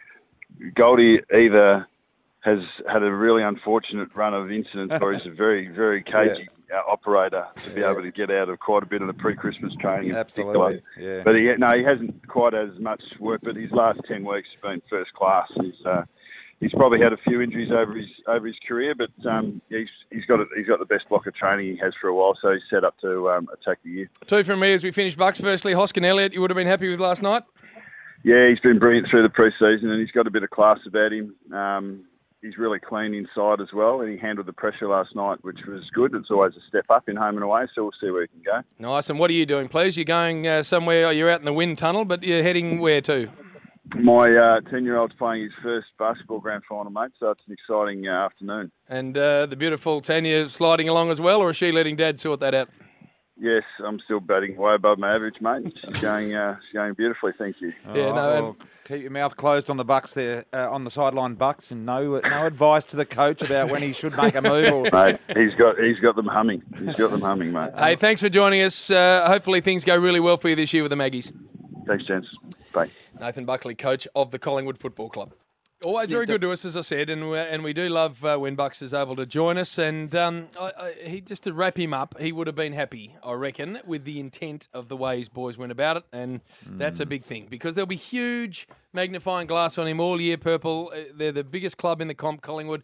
[SPEAKER 8] Goldie either has had a really unfortunate run of incidents, or he's a very, very cagey uh, operator to be able to get out of quite a bit of the pre-Christmas training. In
[SPEAKER 4] Absolutely,
[SPEAKER 8] particular.
[SPEAKER 4] yeah.
[SPEAKER 8] But he, no, he hasn't quite as much work. But his last ten weeks have been first class. He's uh, he's probably had a few injuries over his over his career, but um, he's he's got a, he's got the best block of training he has for a while. So he's set up to um, attack the year.
[SPEAKER 3] Two from me as we finish, Bucks. Firstly, Hoskin Elliott, you would have been happy with last night?
[SPEAKER 8] Yeah, he's been brilliant through the pre-season, and he's got a bit of class about him. Um, he's really clean inside as well, and he handled the pressure last night, which was good. It's always a step up in home and away, so we'll see where he can go.
[SPEAKER 3] Nice. And what are you doing, please? You're going uh, somewhere, you're out in the wind tunnel, but you're heading where to?
[SPEAKER 8] My uh, ten-year-old's playing his first basketball grand final, mate, so it's an exciting uh, afternoon.
[SPEAKER 3] And uh, the beautiful Tanya sliding along as well, or is she letting Dad sort that out?
[SPEAKER 8] Yes, I'm still batting way above my average, mate. She's going, uh, she's going beautifully, thank you.
[SPEAKER 3] Yeah,
[SPEAKER 4] All
[SPEAKER 3] no,
[SPEAKER 4] right,
[SPEAKER 3] and-
[SPEAKER 4] well, keep your mouth closed on the Bucks there, uh, on the sideline, Bucks, and no no advice to the coach about when he should make a move. Or...
[SPEAKER 8] Mate, he's got he's got them humming. He's got them humming, mate.
[SPEAKER 3] Hey, thanks for joining us. Uh, hopefully things go really well for you this year with the Maggies.
[SPEAKER 8] Thanks, gents. Bye.
[SPEAKER 3] Nathan Buckley, coach of the Collingwood Football Club. Always very good to us, as I said, and we and we do love uh, when Bucks is able to join us. And um, I, I, he just to wrap him up, he would have been happy, I reckon, with the intent of the way his boys went about it, and that's a big thing because there'll be huge magnifying glass on him all year. Purple, uh, they're the biggest club in the comp, Collingwood.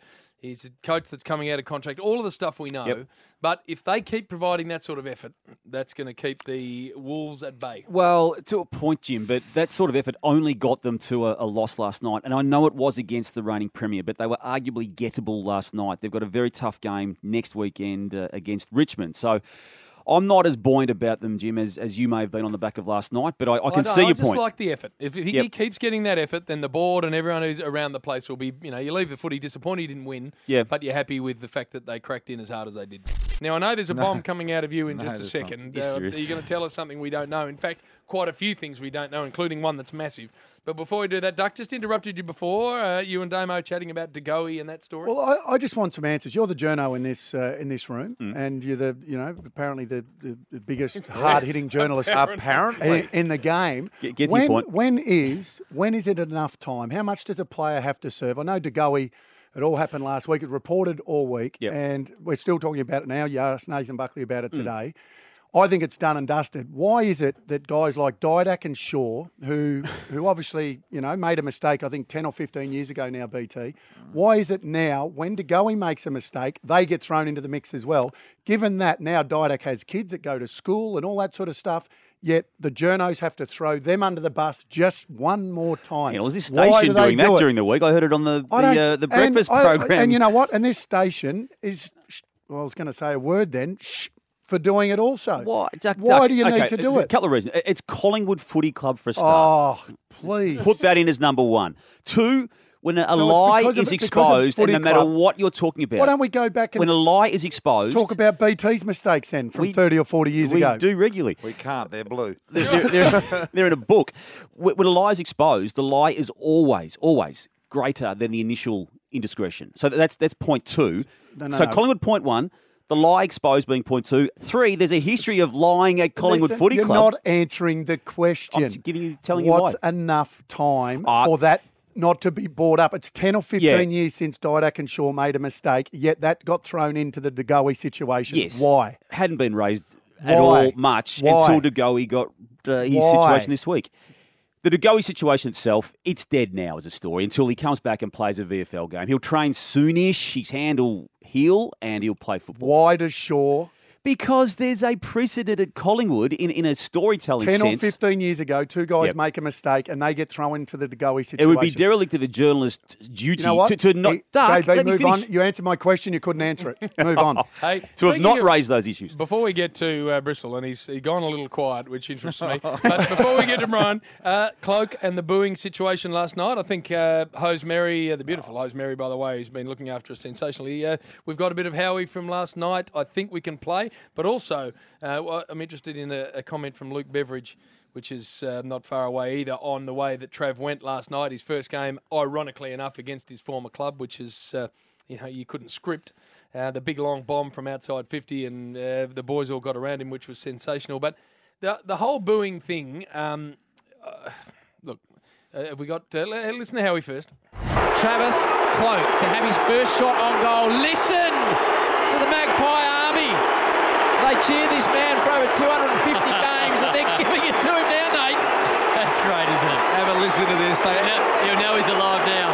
[SPEAKER 3] He's a coach that's coming out of contract. All of the stuff we know.
[SPEAKER 5] Yep.
[SPEAKER 3] But if they keep providing that sort of effort, that's going to keep the Wolves at bay.
[SPEAKER 5] Well, to a point, Jim, but that sort of effort only got them to a, a loss last night. And I know it was against the reigning Premier, but they were arguably gettable last night. They've got a very tough game next weekend uh, against Richmond. So I'm not as buoyant about them, Jim, as, as you may have been on the back of last night, but I, I can
[SPEAKER 3] I,
[SPEAKER 5] see
[SPEAKER 3] I
[SPEAKER 5] your
[SPEAKER 3] just
[SPEAKER 5] point.
[SPEAKER 3] like the effort. If, if he
[SPEAKER 5] Yep.
[SPEAKER 3] keeps getting that effort, then the board and everyone who's around the place will be, you know, you leave the footy disappointed you didn't win,
[SPEAKER 5] Yep.
[SPEAKER 3] but you're happy with the fact that they cracked in as hard as they did. Now, I know there's a bomb coming out of you in
[SPEAKER 4] No,
[SPEAKER 3] just a
[SPEAKER 4] there's
[SPEAKER 3] second.
[SPEAKER 5] not. You're
[SPEAKER 3] Uh,
[SPEAKER 5] serious.
[SPEAKER 3] you're going to tell us something we don't know. In fact, quite a few things we don't know, including one that's massive. But before we do that, Duck, just interrupted you before. Uh, you and Damo chatting about De Goey and that story.
[SPEAKER 6] Well, I, I just want some answers. You're the journo in this uh, in this room, and you're the you know apparently the, the, the biggest hard hitting journalist
[SPEAKER 4] Apparently.
[SPEAKER 6] in, in the game.
[SPEAKER 5] Get- get to
[SPEAKER 6] when,
[SPEAKER 5] your point.
[SPEAKER 6] when is when is it enough time? How much does a player have to serve? I know De Goey. It all happened last week. It reported all week,
[SPEAKER 5] Yep.
[SPEAKER 6] and we're still talking about it now. You asked Nathan Buckley about it today. I think it's done and dusted. Why is it that guys like Didac and Shaw, who who obviously you know made a mistake, I think ten or fifteen years ago now, B T, why is it now when De Goey makes a mistake, they get thrown into the mix as well? Given that now Didac has kids that go to school and all that sort of stuff, yet the journos have to throw them under the bus just one more time.
[SPEAKER 5] Yeah, was this
[SPEAKER 6] Why
[SPEAKER 5] station
[SPEAKER 6] do they
[SPEAKER 5] doing that
[SPEAKER 6] do it?
[SPEAKER 5] during the week? I heard it on the
[SPEAKER 6] I
[SPEAKER 5] the,
[SPEAKER 6] don't-
[SPEAKER 5] uh, the
[SPEAKER 6] and
[SPEAKER 5] breakfast
[SPEAKER 6] I-
[SPEAKER 5] program.
[SPEAKER 6] And you know what? And this station is, well, I was going to say a word then, shh, for doing it also.
[SPEAKER 5] Why, Duck,
[SPEAKER 6] Why
[SPEAKER 5] Duck,
[SPEAKER 6] do you
[SPEAKER 5] okay,
[SPEAKER 6] need to do
[SPEAKER 5] there's
[SPEAKER 6] it?
[SPEAKER 5] A couple of reasons. It's Collingwood Footy Club for a start.
[SPEAKER 6] Oh, please.
[SPEAKER 5] Put that in as number one. Two, when a, a
[SPEAKER 6] So it's
[SPEAKER 5] lie
[SPEAKER 6] because of-
[SPEAKER 5] is
[SPEAKER 6] because of
[SPEAKER 5] exposed, and
[SPEAKER 6] Footy
[SPEAKER 5] no matter
[SPEAKER 6] Club.
[SPEAKER 5] what you're talking about,
[SPEAKER 6] Why don't we go back and
[SPEAKER 5] when a lie is exposed,
[SPEAKER 6] talk about B T's mistakes then from
[SPEAKER 5] We-
[SPEAKER 6] thirty or forty years
[SPEAKER 5] we
[SPEAKER 6] ago?
[SPEAKER 5] do regularly.
[SPEAKER 4] We can't. They're blue.
[SPEAKER 5] They're, they're, they're in a book. When when a lie is exposed, the lie is always, always greater than the initial indiscretion. So that's that's point two.
[SPEAKER 6] No, no,
[SPEAKER 5] so
[SPEAKER 6] no.
[SPEAKER 5] Collingwood point one, the lie exposed being point two. Three, there's a history of lying at Collingwood
[SPEAKER 6] Listen,
[SPEAKER 5] Footy
[SPEAKER 6] you're
[SPEAKER 5] Club.
[SPEAKER 6] not answering the question.
[SPEAKER 5] I'm giving you, telling you
[SPEAKER 6] What's
[SPEAKER 5] why.
[SPEAKER 6] enough time
[SPEAKER 5] Uh,
[SPEAKER 6] for that not to be brought up? It's ten or fifteen
[SPEAKER 5] Yeah.
[SPEAKER 6] years since Didac and Shaw made a mistake, yet that got thrown into the De Goey situation.
[SPEAKER 5] Yes.
[SPEAKER 6] Why?
[SPEAKER 5] Hadn't been raised at
[SPEAKER 6] Why?
[SPEAKER 5] all much
[SPEAKER 6] Why?
[SPEAKER 5] until De Goey got uh, his
[SPEAKER 6] Why?
[SPEAKER 5] situation this week. The De Goey situation itself, it's dead now as a story until he comes back and plays a V F L game. He'll train soonish, his hand will heal, and he'll play football.
[SPEAKER 6] Why does Shaw,
[SPEAKER 5] Because there's a precedent at Collingwood in, in a storytelling
[SPEAKER 6] ten or
[SPEAKER 5] sense.
[SPEAKER 6] fifteen years ago, two guys
[SPEAKER 5] Yep.
[SPEAKER 6] make a mistake and they get thrown into the De Goey situation?
[SPEAKER 5] It would be derelict of a journalist's duty
[SPEAKER 6] You know what?
[SPEAKER 5] to, to not...
[SPEAKER 6] He-
[SPEAKER 5] Duck,
[SPEAKER 6] J B,
[SPEAKER 5] let me
[SPEAKER 6] move
[SPEAKER 5] finish.
[SPEAKER 6] on. You answered my question. You couldn't answer it. Move on.
[SPEAKER 3] Hey,
[SPEAKER 5] To have
[SPEAKER 3] speaking
[SPEAKER 5] not
[SPEAKER 3] of-
[SPEAKER 5] raised those issues.
[SPEAKER 3] Before we get to uh, Bristol, and he's he gone a little quiet, which interests me. But before we get to Brian, uh, Cloak and the booing situation last night, I think uh, Hose Mary, uh, the beautiful Hose Mary, by the way, who's been looking after us sensationally. Uh, we've got a bit of Howie from last night. I think we can play, but also uh, well, I'm interested in a, a comment from Luke Beveridge, which is uh, not far away either, on the way that Trav went last night. His first game, ironically enough, against his former club, which is, uh, you know, you couldn't script. Uh, the big long bomb from outside fifty, and uh, the boys all got around him, which was sensational. But the the whole booing thing, um, uh, look, uh, have we got, uh, l- listen to Howie first.
[SPEAKER 9] Travis Cloak to have his first shot on goal. Listen to the Magpie Army. They cheer this man for over two hundred fifty games, and they're giving it to him now, Nate.
[SPEAKER 10] That's great, isn't it?
[SPEAKER 11] Have a listen to this. They,
[SPEAKER 10] He'll know he's alive now.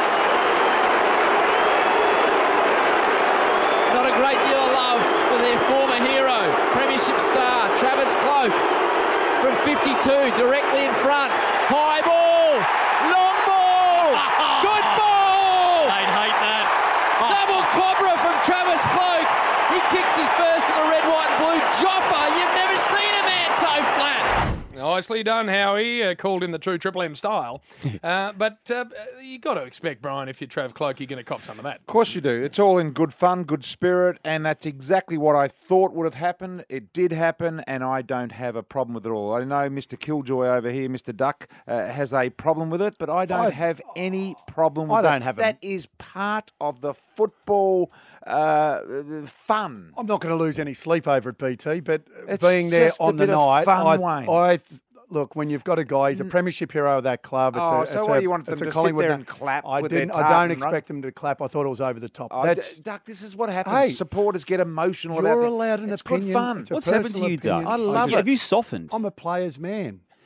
[SPEAKER 9] Not a great deal of love for their former hero, Premiership star Travis Cloak from fifty-two, directly in front. High ball, long ball, good ball.
[SPEAKER 10] I'd hate that.
[SPEAKER 9] Double cobra from Travis Cloak. He kicks his first in the red, white and blue. Joffa, you've never seen a man so flat.
[SPEAKER 3] Nicely done, Howie. Uh, called in the true Triple M style. uh, but uh, you got to expect, Brian, if you're Trav Cloak, you're going to cop some of that.
[SPEAKER 4] Of course you do. It's all in good fun, good spirit, and that's exactly what I thought would have happened. It did happen, and I don't have a problem with it all. I know Mister Killjoy over here, Mister Duck, uh, has a problem with it, but I don't
[SPEAKER 6] I-
[SPEAKER 4] have any problem with
[SPEAKER 6] I
[SPEAKER 4] that.
[SPEAKER 6] don't have a-
[SPEAKER 4] That is part of the football uh, fun.
[SPEAKER 6] I'm not going to lose any sleep over it, B T, but
[SPEAKER 4] It's
[SPEAKER 6] being there
[SPEAKER 4] just a
[SPEAKER 6] on the
[SPEAKER 4] bit of
[SPEAKER 6] night,
[SPEAKER 4] fun,
[SPEAKER 6] I,
[SPEAKER 4] Wayne.
[SPEAKER 6] I th- look, when you've got a guy, he's a premiership hero of that club. It's
[SPEAKER 4] Oh,
[SPEAKER 6] a,
[SPEAKER 4] so
[SPEAKER 6] it's
[SPEAKER 4] what
[SPEAKER 6] a,
[SPEAKER 4] do you want
[SPEAKER 6] it's
[SPEAKER 4] them
[SPEAKER 6] a
[SPEAKER 4] to sit
[SPEAKER 6] Collingwood
[SPEAKER 4] there
[SPEAKER 6] na-
[SPEAKER 4] and clap
[SPEAKER 6] I
[SPEAKER 4] with their
[SPEAKER 6] didn't.
[SPEAKER 4] tart
[SPEAKER 6] I don't
[SPEAKER 4] and
[SPEAKER 6] expect them to clap. I thought it was over the top.
[SPEAKER 4] Oh,
[SPEAKER 6] That's
[SPEAKER 4] D- Duck, this is what happens.
[SPEAKER 6] Hey,
[SPEAKER 4] Supporters get emotional
[SPEAKER 6] you're
[SPEAKER 4] about it.
[SPEAKER 6] allowed an
[SPEAKER 4] it's
[SPEAKER 6] opinion.
[SPEAKER 4] good fun.
[SPEAKER 6] It's a
[SPEAKER 5] What's happened to
[SPEAKER 6] personal
[SPEAKER 5] you, Duck?
[SPEAKER 6] opinion.
[SPEAKER 4] I love
[SPEAKER 6] just-
[SPEAKER 4] it.
[SPEAKER 5] Have you softened?
[SPEAKER 6] I'm a player's man.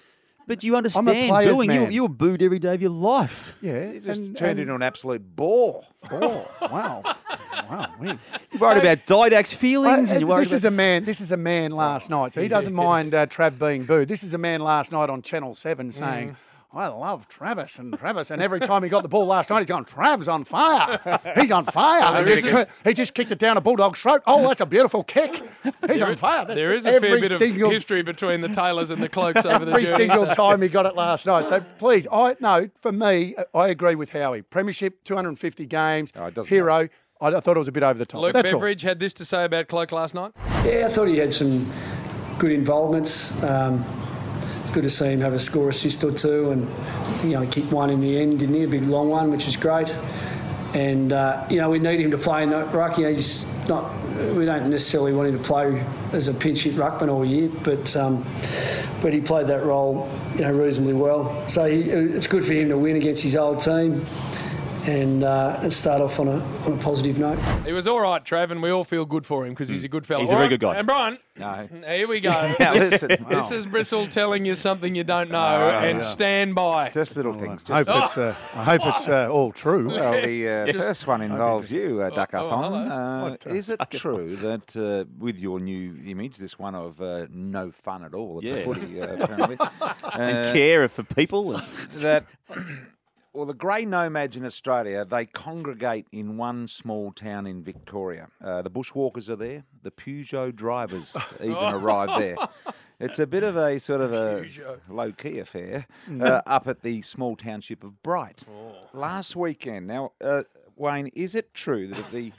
[SPEAKER 5] But you understand
[SPEAKER 6] player's
[SPEAKER 5] booing. You,
[SPEAKER 6] man.
[SPEAKER 5] you were booed every day of your life.
[SPEAKER 6] Yeah,
[SPEAKER 4] He just
[SPEAKER 6] and-
[SPEAKER 4] turned
[SPEAKER 6] and-
[SPEAKER 4] into an absolute bore.
[SPEAKER 6] Oh, wow. Wow. We,
[SPEAKER 5] You're worried about Didak's feelings,
[SPEAKER 6] I-
[SPEAKER 5] and you're worried
[SPEAKER 6] this is
[SPEAKER 5] about...
[SPEAKER 6] a man. This is a man last night. So he doesn't mind uh, Trav being booed. This is a man last night on Channel Seven saying, "I love Travis and Travis." And every time he got the ball last night, he's going, "Trav's on fire. He's on fire." he, just, tu- he just kicked it down a Bulldog's throat. Oh, that's a beautiful kick. He's on fire.
[SPEAKER 3] There is a
[SPEAKER 6] Every
[SPEAKER 3] fair bit of
[SPEAKER 6] single-
[SPEAKER 3] history between the Taylors and the Cloaks over the
[SPEAKER 6] Every
[SPEAKER 3] journey.
[SPEAKER 6] single
[SPEAKER 3] so-
[SPEAKER 6] time he got it last night. So please, I no, for me, I agree with Howie. Premiership, two hundred fifty games,
[SPEAKER 4] Oh, it doesn't
[SPEAKER 6] hero. I, I thought it was a bit over the top.
[SPEAKER 3] Luke
[SPEAKER 6] That's
[SPEAKER 3] Beveridge had this to say about Cloak last night.
[SPEAKER 11] Yeah, I thought he had some good involvements. Um, it's good to see him have a score assist or two, and you know, he kicked one in the end, didn't he? A big long one, which was great. And uh, you know, we need him to play in that ruck. You know, he's not. We don't necessarily want him to play as a pinch hit ruckman all year, but um, but he played that role, you know, reasonably well. So he, it's good for him to win against his old team. And, uh, and start off on a on a positive note.
[SPEAKER 3] He was all right, Trav, and we all feel good for him because he's a good fellow.
[SPEAKER 5] He's a
[SPEAKER 3] All
[SPEAKER 5] very
[SPEAKER 3] right,
[SPEAKER 5] good guy.
[SPEAKER 3] And Brian,
[SPEAKER 4] No.
[SPEAKER 3] here we go.
[SPEAKER 4] Now, listen.
[SPEAKER 3] This
[SPEAKER 4] wow.
[SPEAKER 3] is Bristol telling you something you don't know,
[SPEAKER 4] Oh,
[SPEAKER 3] and
[SPEAKER 4] yeah.
[SPEAKER 3] stand by.
[SPEAKER 4] Just little things.
[SPEAKER 6] I
[SPEAKER 4] Just
[SPEAKER 6] hope it's, uh, I hope it's uh, all true.
[SPEAKER 4] Well, the uh,
[SPEAKER 3] Just-
[SPEAKER 4] first one involves you, uh, Duckathon.
[SPEAKER 3] oh, hello.
[SPEAKER 4] uh,
[SPEAKER 6] What, uh,
[SPEAKER 4] is it true that uh, with your new image, this one of uh, no fun at all at the
[SPEAKER 5] Yeah.
[SPEAKER 4] footy, uh, apparently,
[SPEAKER 5] and
[SPEAKER 4] uh,
[SPEAKER 5] care for people. And...
[SPEAKER 4] that, well, the grey nomads in Australia, they congregate in one small town in Victoria. Uh, the bushwalkers are there. The Peugeot drivers even arrive there. It's a bit of a sort of a low-key affair uh, up at the small township of Bright. Last weekend. Now, uh, Wayne, is it true that at the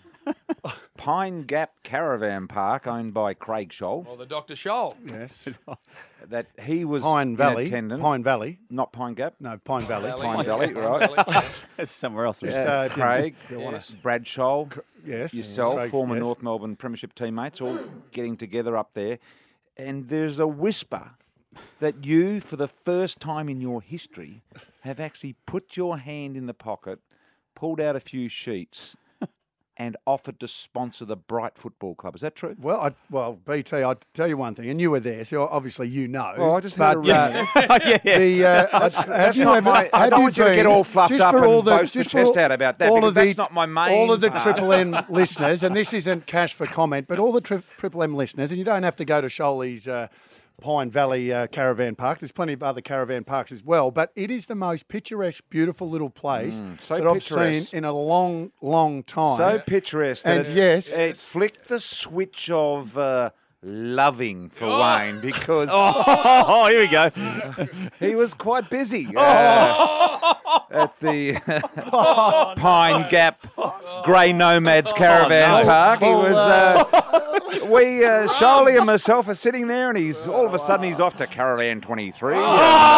[SPEAKER 4] Pine Gap Caravan Park, owned by Craig Scholl,
[SPEAKER 3] Or the Doctor Scholl.
[SPEAKER 6] Yes.
[SPEAKER 4] that he was
[SPEAKER 6] Pine
[SPEAKER 4] in
[SPEAKER 6] Valley.
[SPEAKER 4] attendance?
[SPEAKER 6] Pine Valley.
[SPEAKER 4] Not Pine Gap.
[SPEAKER 6] No, Pine Valley.
[SPEAKER 4] Pine Valley, right.
[SPEAKER 5] That's somewhere else.
[SPEAKER 6] Just,
[SPEAKER 4] Uh,
[SPEAKER 6] uh, if you-
[SPEAKER 4] Craig,
[SPEAKER 6] if you wanna-
[SPEAKER 4] yes. Brad Scholl,
[SPEAKER 6] Yes.
[SPEAKER 4] yourself,
[SPEAKER 6] Craig,
[SPEAKER 4] former
[SPEAKER 6] yes.
[SPEAKER 4] North Melbourne Premiership teammates, all getting together up there. And there's a whisper that you, for the first time in your history, have actually put your hand in the pocket, pulled out a few sheets, and offered to sponsor the Bright Football Club. Is that true?
[SPEAKER 6] Well, I, well, B T, I'll tell you one thing, and you were there, so obviously you know.
[SPEAKER 4] Well, I just had
[SPEAKER 6] but,
[SPEAKER 4] a
[SPEAKER 6] uh,
[SPEAKER 5] yeah, yeah.
[SPEAKER 6] the, uh,
[SPEAKER 4] That's,
[SPEAKER 6] have
[SPEAKER 4] that's
[SPEAKER 6] you
[SPEAKER 4] not
[SPEAKER 6] ever-
[SPEAKER 4] my. I
[SPEAKER 6] have
[SPEAKER 4] don't
[SPEAKER 6] you
[SPEAKER 4] want you to get
[SPEAKER 6] been-
[SPEAKER 4] all fluffed
[SPEAKER 6] just
[SPEAKER 4] up
[SPEAKER 6] for
[SPEAKER 4] and
[SPEAKER 6] all the-
[SPEAKER 4] boast the
[SPEAKER 6] just for
[SPEAKER 4] chest out about that,
[SPEAKER 6] all
[SPEAKER 4] because
[SPEAKER 6] of the-
[SPEAKER 4] that's not my main.
[SPEAKER 6] All of the
[SPEAKER 4] part.
[SPEAKER 6] Triple M listeners, and this isn't cash for comment, but all the tri- Triple M listeners, and you don't have to go to Sholey's uh, Pine Valley uh, Caravan Park. There's plenty of other caravan parks as well, but it is the most picturesque, beautiful little place
[SPEAKER 4] Mm, so
[SPEAKER 6] that I've
[SPEAKER 4] picturesque.
[SPEAKER 6] seen in a long, long time.
[SPEAKER 4] So picturesque. that
[SPEAKER 6] And
[SPEAKER 4] it,
[SPEAKER 6] yes-
[SPEAKER 4] it flicked the switch of uh, loving for
[SPEAKER 3] Oh.
[SPEAKER 4] Wayne because
[SPEAKER 5] Oh, here we go.
[SPEAKER 4] he was quite busy uh, at the Pine Gap Grey Nomads Caravan
[SPEAKER 6] no.
[SPEAKER 4] Park. He
[SPEAKER 6] Well,
[SPEAKER 4] was. Uh, we, uh, Charlie and myself are sitting there, and he's all of a sudden he's off to Caravan twenty-three, and,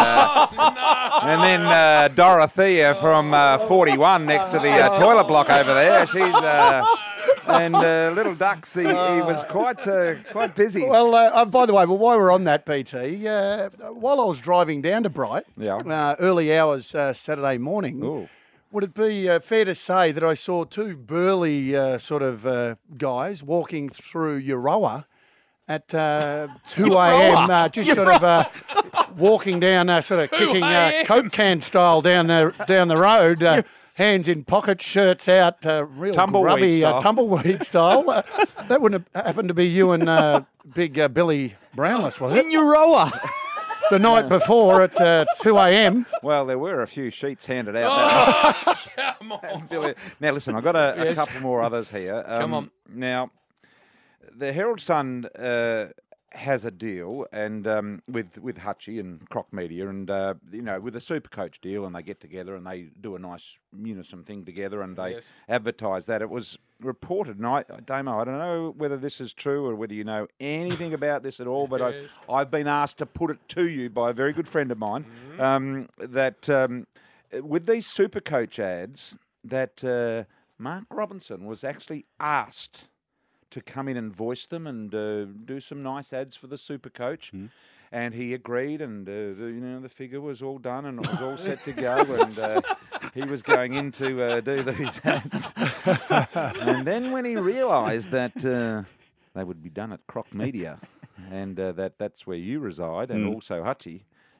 [SPEAKER 4] uh, and then uh, Dorothea from uh, forty-one next to the uh, toilet block over there. She's. Uh, and uh, little Ducks, he, he was quite uh, quite busy.
[SPEAKER 6] Well, uh, uh, by the way, well, while we're on that, B T, uh, while I was driving down to Bright,
[SPEAKER 4] Yeah.
[SPEAKER 6] uh, early hours uh, Saturday morning,
[SPEAKER 4] Ooh.
[SPEAKER 6] would it be uh, fair to say that I saw two burly uh, sort of uh, guys walking through Euroa at uh, two a.m., uh, just sort of uh, walking down, uh, sort of kicking uh, Coke can style down the down the road. Uh, Hands in pockets, shirts out, uh, real
[SPEAKER 4] Tumbleweed
[SPEAKER 6] grubby uh,
[SPEAKER 4] style.
[SPEAKER 6] tumbleweed style. Uh, that wouldn't have happened to be you and uh, big uh, Billy Brownless, was it?
[SPEAKER 5] In Euroa.
[SPEAKER 6] The night before at uh, two a.m.
[SPEAKER 4] Well, there were a few sheets handed out. that
[SPEAKER 3] Oh, come on.
[SPEAKER 4] Billy- Now, listen, I've got a, a
[SPEAKER 3] Yes.
[SPEAKER 4] couple more others here. Um,
[SPEAKER 3] Come on.
[SPEAKER 4] Now, the Herald Sun uh, has a deal and um, with with Hutchie and Croc Media, and uh, you know, with a Supercoach deal, and they get together and they do a nice unison thing together, and they
[SPEAKER 3] Yes.
[SPEAKER 4] advertise that. It was reported, and I, Damo, I don't know whether this is true or whether you know anything about this at all, but
[SPEAKER 3] Yes.
[SPEAKER 4] I, I've been asked to put it to you by a very good friend of mine
[SPEAKER 3] Mm-hmm.
[SPEAKER 4] um, that um, with these Supercoach ads, that uh, Mark Robinson was actually asked to come in and voice them and uh, do some nice ads for the Supercoach.
[SPEAKER 5] Mm.
[SPEAKER 4] And he agreed, and uh, the, you know the figure was all done, and it was all set to go, and uh, he was going in to uh, do these ads. And then when he realised that uh, they would be done at Croc Media, and uh, that that's where you reside, and
[SPEAKER 5] Mm.
[SPEAKER 4] also Hutchie,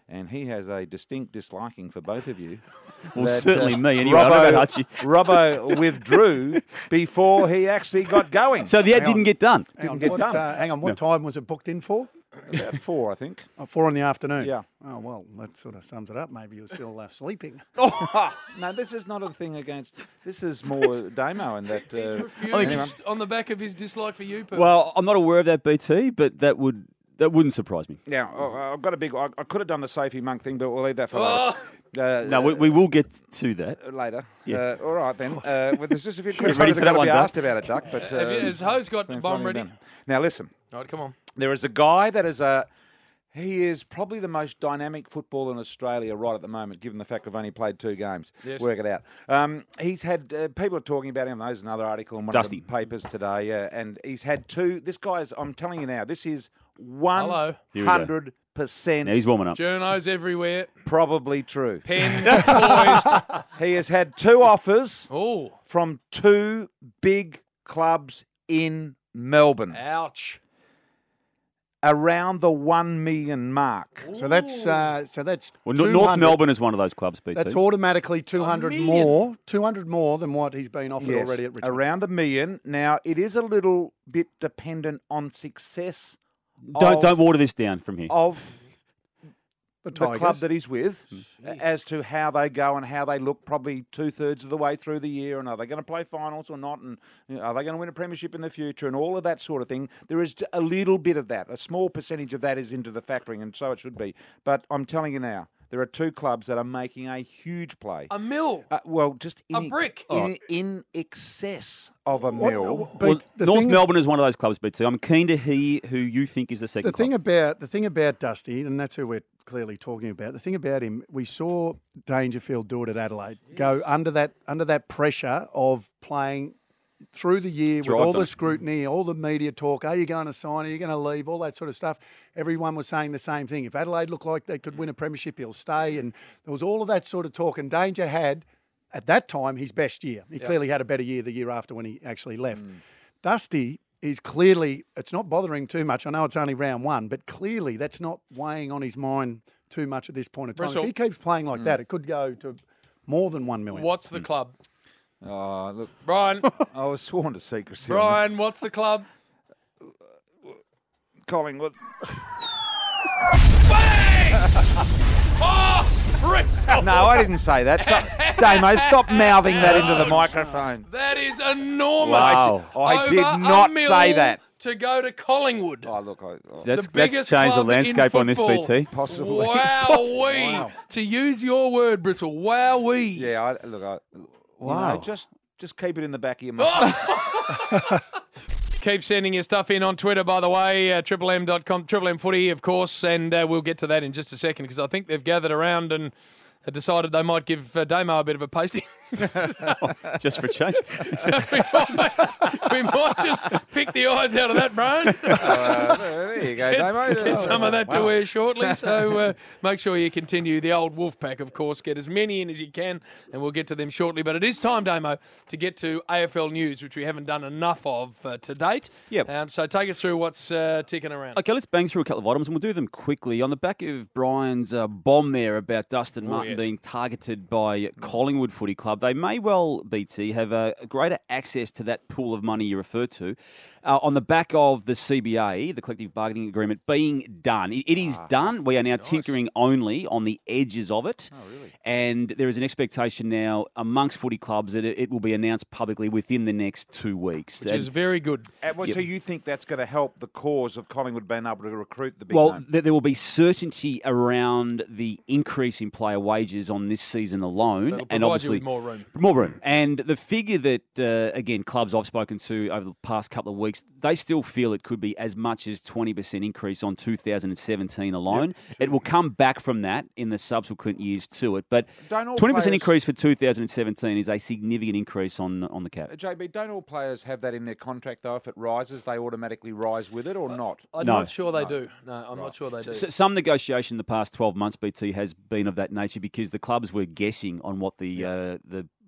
[SPEAKER 4] and he has a distinct disliking for both of you.
[SPEAKER 5] Well,
[SPEAKER 4] that,
[SPEAKER 5] certainly
[SPEAKER 4] uh,
[SPEAKER 5] me. Anyway, I don't know
[SPEAKER 4] Robbo,
[SPEAKER 5] about Hutchie.
[SPEAKER 4] Robbo withdrew before he actually got going.
[SPEAKER 5] So the ad
[SPEAKER 6] Hang
[SPEAKER 5] didn't
[SPEAKER 6] on.
[SPEAKER 5] get done.
[SPEAKER 6] Hang on,
[SPEAKER 4] Didn't get
[SPEAKER 6] what,
[SPEAKER 4] done.
[SPEAKER 6] uh, hang on, what time was it booked in for?
[SPEAKER 4] About four, I think.
[SPEAKER 6] Oh, four in the afternoon.
[SPEAKER 4] Yeah.
[SPEAKER 6] Oh, well, that sort of sums it up. Maybe you're still uh, sleeping.
[SPEAKER 4] Oh, no, this is not a thing against. This is more Damo and that. Uh,
[SPEAKER 3] Refused
[SPEAKER 4] anyway.
[SPEAKER 3] on the back of his dislike for you, Pooh.
[SPEAKER 5] Well, I'm not aware of that, B T, but that would that wouldn't surprise me.
[SPEAKER 4] Now, I- I've got a big. I, I could have done the Sophie Monk thing, but we'll leave that for
[SPEAKER 3] Oh.
[SPEAKER 4] later. Uh,
[SPEAKER 5] No, we, we will get to that.
[SPEAKER 4] later.
[SPEAKER 5] Yeah.
[SPEAKER 4] Uh, all right then. Uh, well, there's just a few questions
[SPEAKER 5] ready
[SPEAKER 4] that
[SPEAKER 5] for
[SPEAKER 4] have
[SPEAKER 5] that
[SPEAKER 4] got to
[SPEAKER 5] one,
[SPEAKER 4] be
[SPEAKER 5] Doug?
[SPEAKER 4] asked about it, Duck. But
[SPEAKER 3] Have you-
[SPEAKER 4] um,
[SPEAKER 3] has Hose got the
[SPEAKER 4] been
[SPEAKER 3] bomb
[SPEAKER 4] finding
[SPEAKER 3] ready?
[SPEAKER 4] them. Now listen.
[SPEAKER 3] All right, come on.
[SPEAKER 4] There is a guy that is a. He is probably the most dynamic footballer in Australia right at the moment, given the fact we've only played two games.
[SPEAKER 3] Yes.
[SPEAKER 4] Work it out. Um, he's had uh, people are talking about him. There's another article in one
[SPEAKER 5] Dusty.
[SPEAKER 4] of the papers today, uh, and he's had two. This guy's. I'm telling you now. This is one
[SPEAKER 3] Hello.
[SPEAKER 4] hundred percent.
[SPEAKER 5] Now he's warming up.
[SPEAKER 3] Journos everywhere.
[SPEAKER 4] Probably true.
[SPEAKER 3] Pen poised.
[SPEAKER 4] He has had two offers
[SPEAKER 3] Oh,
[SPEAKER 4] from two big clubs in Melbourne,
[SPEAKER 3] ouch.
[SPEAKER 4] around the one million mark.
[SPEAKER 6] So that's uh, so that's
[SPEAKER 5] Well, North
[SPEAKER 6] two hundred
[SPEAKER 5] Melbourne is one of those clubs, B T.
[SPEAKER 6] That's automatically two hundred
[SPEAKER 3] million.
[SPEAKER 6] more, two hundred more than what he's been offered
[SPEAKER 4] Yes,
[SPEAKER 6] already at Richmond.
[SPEAKER 4] around a million. Now, it is a little bit dependent on success
[SPEAKER 5] Don't
[SPEAKER 4] of,
[SPEAKER 5] don't water this down from here.
[SPEAKER 4] of
[SPEAKER 6] the
[SPEAKER 4] the
[SPEAKER 6] Tigers.
[SPEAKER 4] club that he's with as to how they go and how they look probably two-thirds of the way through the year, and are they going to play finals or not, and you know, are they going to win a premiership in the future, and all of that sort of thing. There is a little bit of that. A small percentage of that is into the factoring, and so it should be. But I'm telling you now, there are two clubs that are making a huge play.
[SPEAKER 3] A mill.
[SPEAKER 4] Uh, well, just in
[SPEAKER 3] A brick.
[SPEAKER 4] in, in excess of a
[SPEAKER 6] What-
[SPEAKER 4] mill.
[SPEAKER 6] but
[SPEAKER 5] Well,
[SPEAKER 6] the
[SPEAKER 5] North
[SPEAKER 6] thing-
[SPEAKER 5] Melbourne is one of those clubs, B T. I'm keen to hear who you think is the second
[SPEAKER 6] The thing
[SPEAKER 5] club.
[SPEAKER 6] about the thing about Dusty, and that's who we're clearly talking about. The thing about him, we saw Dangerfield do it at Adelaide. Go under that under that pressure of playing through the year with
[SPEAKER 5] Thrived
[SPEAKER 6] all
[SPEAKER 5] on
[SPEAKER 6] the
[SPEAKER 5] it.
[SPEAKER 6] scrutiny, all the media talk. Are you going to sign? Are you going to leave? All that sort of stuff. Everyone was saying the same thing. If Adelaide looked like they could win a premiership, he'll stay. And there was all of that sort of talk. And Danger had, at that time, his best year. He clearly had a better year the year after when he actually left. Dusty is clearly, it's not bothering too much. I know it's only round one, but clearly that's not weighing on his mind too much at this point in time.
[SPEAKER 3] Bristol.
[SPEAKER 6] If he keeps playing like that, it could go to more than one million.
[SPEAKER 3] What's the club?
[SPEAKER 4] Oh, look,
[SPEAKER 3] Brian.
[SPEAKER 4] I was sworn to secrecy. on
[SPEAKER 3] Brian, what's the club?
[SPEAKER 4] this. Collingwood.
[SPEAKER 3] Oh, Bristol.
[SPEAKER 4] No, I didn't say that. So, Damo, stop mouthing that into the microphone.
[SPEAKER 3] That is enormous.
[SPEAKER 5] Wow.
[SPEAKER 4] I did
[SPEAKER 3] Over
[SPEAKER 4] not
[SPEAKER 3] a mil
[SPEAKER 4] say that.
[SPEAKER 3] To go to Collingwood.
[SPEAKER 4] Oh, look, I, oh,
[SPEAKER 5] That's,
[SPEAKER 3] the
[SPEAKER 5] that's
[SPEAKER 3] biggest
[SPEAKER 5] changed the
[SPEAKER 3] club
[SPEAKER 5] landscape
[SPEAKER 3] in
[SPEAKER 5] on this, B
[SPEAKER 3] football.
[SPEAKER 5] T.
[SPEAKER 4] possibly.
[SPEAKER 3] Wowee.
[SPEAKER 6] Wow.
[SPEAKER 3] To use your word, Bristol. Wowee.
[SPEAKER 4] Yeah, I, look, I,
[SPEAKER 5] Wow.
[SPEAKER 4] you know, just just keep it in the back of your mind.
[SPEAKER 3] Keep sending your stuff in on Twitter, by the way, uh, triple M dot com, Triple M Footy, of course, and uh, we'll get to that in just a second because I think they've gathered around and have decided they might give uh, Damo a bit of a pasting.
[SPEAKER 5] Just for a change.
[SPEAKER 3] we, might, we might just pick the eyes out of that, Brian.
[SPEAKER 4] uh, there you go,
[SPEAKER 3] Get,
[SPEAKER 4] Damo.
[SPEAKER 3] get some of that to wear shortly. So uh, make sure you continue the old wolf pack, of course. Get as many in as you can, and we'll get to them shortly. But it is time, Damo, to get to A F L news, which we haven't done enough of uh, to date.
[SPEAKER 5] Yep.
[SPEAKER 3] Um, so take us through what's uh, ticking around.
[SPEAKER 5] Okay, let's bang through a couple of items and we'll do them quickly. On the back of Brian's uh, bomb there about Dustin
[SPEAKER 3] Oh,
[SPEAKER 5] Martin
[SPEAKER 3] yes.
[SPEAKER 5] being targeted by Collingwood Footy Club, they may well, B T, have a greater access to that pool of money you referred to uh, on the back of the C B A, the collective bargaining agreement, being done. It, it is
[SPEAKER 3] Ah,
[SPEAKER 5] done. We are now tinkering only on the edges of it.
[SPEAKER 3] Oh, really?
[SPEAKER 5] And there is an expectation now amongst footy clubs that it, it will be announced publicly within the next two weeks.
[SPEAKER 3] Which
[SPEAKER 5] And-
[SPEAKER 3] is very good.
[SPEAKER 4] Uh, well, So you think that's going to help the cause of Collingwood being able to recruit the big
[SPEAKER 5] Well,
[SPEAKER 4] name?
[SPEAKER 5] th- there will be certainty around the increase in player wages on this season alone,
[SPEAKER 3] So it'll
[SPEAKER 5] and
[SPEAKER 3] provide you
[SPEAKER 5] obviously
[SPEAKER 3] with more room.
[SPEAKER 5] More room, and the figure that uh, again clubs I've spoken to over the past couple of weeks, they still feel it could be as much as twenty percent increase on two thousand seventeen alone. It will come back from that in the subsequent years to it, but
[SPEAKER 4] Don't all
[SPEAKER 5] twenty percent
[SPEAKER 4] players-
[SPEAKER 5] increase for two thousand seventeen is a significant increase on on the cap.
[SPEAKER 4] Uh, J B, don't all players have that in their contract, though? If it rises, they automatically rise with it, or not?
[SPEAKER 3] I'm
[SPEAKER 5] No.
[SPEAKER 3] not sure they do. No, I'm not sure they do.
[SPEAKER 5] S- Some negotiation in the past twelve months, B T, has been of that nature because the clubs were guessing on what the uh, the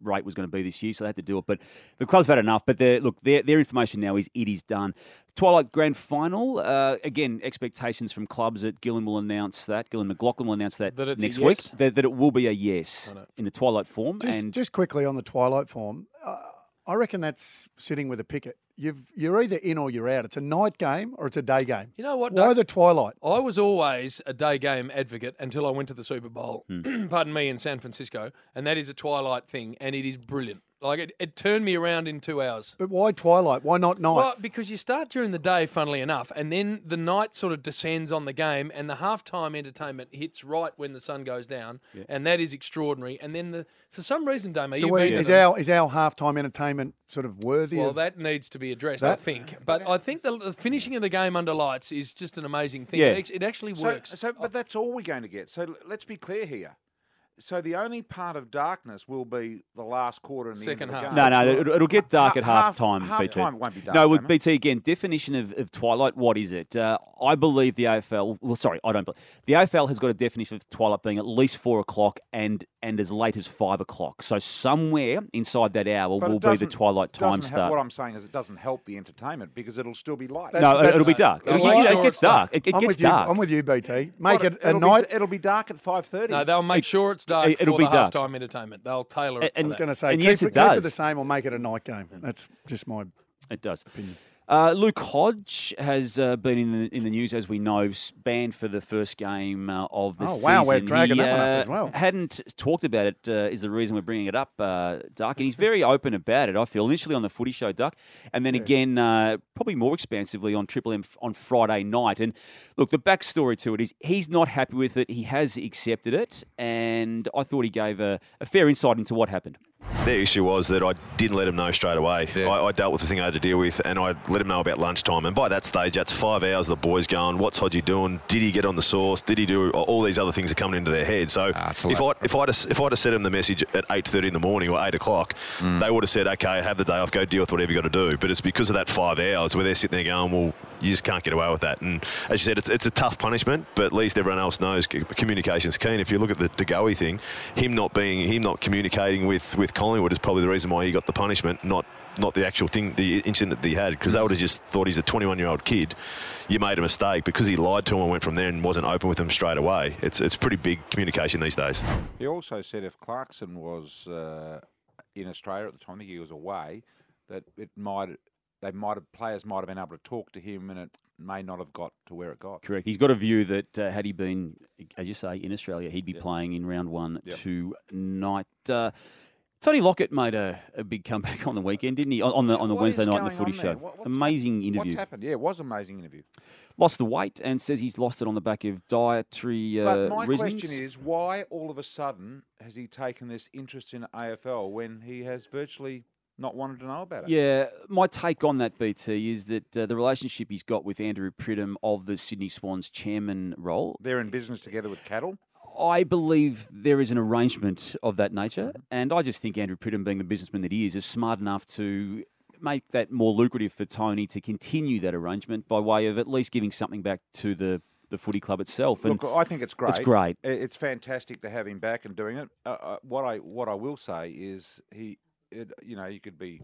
[SPEAKER 5] rate was going to be this year, so they had to do it. But the club's had enough. But they're- look, their, their information now is it is done. Twilight Grand Final, uh, again, expectations from clubs that Gillen will announce that. Gillen McLaughlin will announce that,
[SPEAKER 3] That it's a
[SPEAKER 5] next
[SPEAKER 3] yes?
[SPEAKER 5] week. That, that it will be a yes in the Twilight form.
[SPEAKER 6] Just,
[SPEAKER 5] and
[SPEAKER 6] just quickly on the Twilight form, uh, I reckon that's sitting with a picket. You've, you're either in or you're out. It's a night game or it's a day game.
[SPEAKER 3] You know what?
[SPEAKER 6] Why
[SPEAKER 3] Doug?
[SPEAKER 6] the Twilight?
[SPEAKER 3] I was always a day game advocate until I went to the Super Bowl,
[SPEAKER 5] Hmm.
[SPEAKER 3] pardon me, in San Francisco, and that is a twilight thing, and it is brilliant. Like, it, it turned me around in two hours.
[SPEAKER 6] But why Twilight? Why not night?
[SPEAKER 3] Well, because you start during the day, funnily enough, and then the night sort of descends on the game, and the halftime entertainment hits right when the sun goes down,
[SPEAKER 5] Yeah.
[SPEAKER 3] and that is extraordinary. And then, the for some reason, Damo,
[SPEAKER 6] Do
[SPEAKER 3] you've
[SPEAKER 6] we,
[SPEAKER 3] been to
[SPEAKER 6] is,
[SPEAKER 3] them.
[SPEAKER 6] our, is our halftime entertainment sort of worthy
[SPEAKER 3] Well,
[SPEAKER 6] of...
[SPEAKER 3] that needs to be addressed, I
[SPEAKER 6] That-
[SPEAKER 3] think. But I think the, the finishing of the game under lights is just an amazing thing.
[SPEAKER 5] Yeah.
[SPEAKER 3] It, act- it actually
[SPEAKER 4] So,
[SPEAKER 3] works.
[SPEAKER 4] so, but that's all we're going to get. So l- let's be clear here. So the only part of darkness will be the last quarter and the
[SPEAKER 3] Second
[SPEAKER 4] end of the
[SPEAKER 3] half.
[SPEAKER 4] game.
[SPEAKER 5] No, no, it'll, it'll get dark at
[SPEAKER 4] Half-
[SPEAKER 5] half time,
[SPEAKER 4] half
[SPEAKER 5] B T.
[SPEAKER 4] time won't be dark,
[SPEAKER 5] No, with
[SPEAKER 4] Damo.
[SPEAKER 5] B T, again, definition of, of twilight, what is it? Uh, I believe the A F L, well, sorry, I don't believe. The A F L has got a definition of twilight being at least four o'clock and, and as late as five o'clock. So somewhere inside that hour
[SPEAKER 4] But it
[SPEAKER 5] will be the
[SPEAKER 4] doesn't-
[SPEAKER 5] twilight time
[SPEAKER 4] doesn't help-
[SPEAKER 5] start.
[SPEAKER 4] What I'm saying is it doesn't help the entertainment because it'll still be light.
[SPEAKER 5] no,
[SPEAKER 6] That's-
[SPEAKER 5] it'll be dark.
[SPEAKER 3] They'll
[SPEAKER 5] It,
[SPEAKER 3] make
[SPEAKER 5] yeah,
[SPEAKER 3] sure
[SPEAKER 5] it gets
[SPEAKER 3] it's dark.
[SPEAKER 5] dark. It, it
[SPEAKER 6] I'm
[SPEAKER 5] gets
[SPEAKER 6] with you.
[SPEAKER 5] dark.
[SPEAKER 6] I'm with you, B T. Make
[SPEAKER 4] What,
[SPEAKER 6] it a
[SPEAKER 4] it'll
[SPEAKER 6] night...
[SPEAKER 4] Be, it'll be dark at five thirty.
[SPEAKER 3] No, they'll make sure it's dark
[SPEAKER 5] it- it'll
[SPEAKER 3] for
[SPEAKER 5] be
[SPEAKER 3] the
[SPEAKER 5] dark.
[SPEAKER 3] halftime entertainment. They'll tailor it
[SPEAKER 5] And-
[SPEAKER 3] for
[SPEAKER 6] I was
[SPEAKER 3] that.
[SPEAKER 6] going to say,
[SPEAKER 5] And
[SPEAKER 6] keep,
[SPEAKER 5] yes,
[SPEAKER 6] it,
[SPEAKER 5] it
[SPEAKER 6] keep it
[SPEAKER 5] does.
[SPEAKER 6] the same or make it a night game. That's just my...
[SPEAKER 5] It does. Uh, Luke Hodge has uh, been in the in the news, as we know, s- banned for the first game uh, of the
[SPEAKER 6] Oh,
[SPEAKER 5] season.
[SPEAKER 6] wow, we're dragging
[SPEAKER 5] he,
[SPEAKER 6] that one up
[SPEAKER 5] uh,
[SPEAKER 6] as well.
[SPEAKER 5] Hadn't talked about it, uh, is the reason we're bringing it up, uh, Duck. And he's very open about it, I feel, initially on the Footy Show, Duck, and then again, uh, probably more expansively on Triple M f- on Friday night. And look, the backstory to it is he's not happy with it. He has accepted it, and I thought he gave a, a fair insight into what happened.
[SPEAKER 12] Their issue was that I didn't let them know straight away. I, I dealt with the thing I had to deal with, and I let them know about lunchtime. And by that stage, that's five hours. The boys going, "What's Hodgie doing? Did he get on the sauce? Did he do all these other things are coming into their head?" So if I if I'd have, if I'd have sent them the message at eight thirty in the morning or eight o'clock,
[SPEAKER 13] Mm.
[SPEAKER 12] they would have said, "Okay, have the day off. Go deal with whatever you got to do." But it's because of that five hours where they're sitting there going, "Well, you just can't get away with that." And as you said, it's, it's a tough punishment, but at least everyone else knows c- communication's keen. If you look at the DeGoey thing, him not being him not communicating with, with Collingwood is probably the reason why he got the punishment, not not the actual thing, the incident that he had, because they would have just thought he's a twenty-one-year-old kid. You made a mistake because he lied to him and went from there and wasn't open with him straight away. It's it's pretty big communication these days.
[SPEAKER 4] He also said if Clarkson was uh, in Australia at the time, I think he was away, that it might they might have players might have been able to talk to him, and it may not have got to where it got.
[SPEAKER 5] Correct. He's got a view that uh, had he been, as you say, in Australia, he'd be playing in round one
[SPEAKER 4] Yep.
[SPEAKER 5] tonight. Uh, Tony Lockett made a, a big comeback on the weekend, didn't he? On on the on the
[SPEAKER 4] What
[SPEAKER 5] Wednesday
[SPEAKER 4] is
[SPEAKER 5] night in the
[SPEAKER 4] going
[SPEAKER 5] Footy
[SPEAKER 4] on
[SPEAKER 5] Show.
[SPEAKER 4] there? What- what's
[SPEAKER 5] Amazing
[SPEAKER 4] hap-
[SPEAKER 5] interview.
[SPEAKER 4] What's happened? Yeah, it was an amazing interview.
[SPEAKER 5] Lost the weight and says he's lost it on the back of dietary uh,
[SPEAKER 4] But my
[SPEAKER 5] reasons.
[SPEAKER 4] question is, why all of a sudden has he taken this interest in A F L when he has virtually not wanted to know about it?
[SPEAKER 5] Yeah, my take on that, B T, is that uh, the relationship he's got with Andrew Pridham of the Sydney Swans chairman role,
[SPEAKER 4] They're in business together with cattle.
[SPEAKER 5] I believe there is an arrangement of that nature, and I just think Andrew Pridham, being the businessman that he is, is smart enough to make that more lucrative for Tony to continue that arrangement by way of at least giving something back to the, the footy club itself. And
[SPEAKER 4] Look, I think it's great.
[SPEAKER 5] It's great.
[SPEAKER 4] I- It's fantastic to have him back and doing it. Uh, uh, what I what I will say is he, it, you know, you could be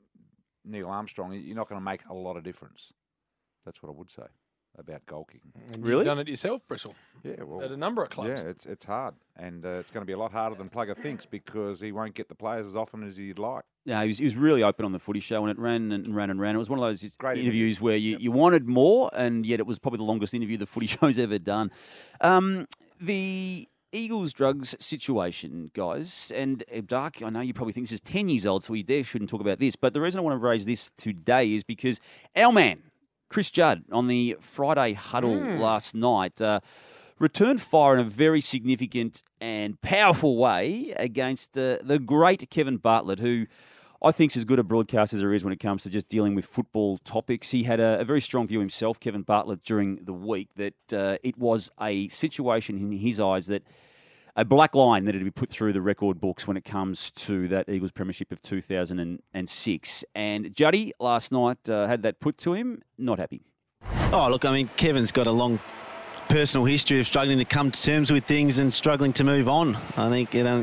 [SPEAKER 4] Neil Armstrong. You're not going to make a lot of difference. That's what I would say about goal kicking.
[SPEAKER 3] And you've done it yourself, Bristol.
[SPEAKER 4] Yeah, well,
[SPEAKER 3] at a number of clubs.
[SPEAKER 4] Yeah, it's it's hard, and uh, it's going to be a lot harder than Plugger thinks because he won't get the players as often as he'd like.
[SPEAKER 5] Yeah, he was, he was really open on the Footy Show, and it ran and ran and ran. It was one of those
[SPEAKER 4] Great
[SPEAKER 5] interviews where you, you wanted more, and yet it was probably the longest interview the Footy Show's ever done. Um, the Eagles drugs situation, guys, and uh, Dark, I know you probably think this is ten years old, so we dare shouldn't talk about this, but the reason I want to raise this today is because our man, Chris Judd, on the Friday huddle
[SPEAKER 3] Mm.
[SPEAKER 5] last night, uh, returned fire in a very significant and powerful way against uh, the great Kevin Bartlett, who I think is as good a broadcaster as there is when it comes to just dealing with football topics. He had a, a very strong view himself, Kevin Bartlett, during the week, that uh, it was a situation in his eyes that a black line that had to be put through the record books when it comes to that Eagles premiership of two thousand six. And Juddy last night uh, had that put to him, not happy.
[SPEAKER 13] Oh, look, I mean, Kevin's got a long personal history of struggling to come to terms with things and struggling to move on. I think, you know,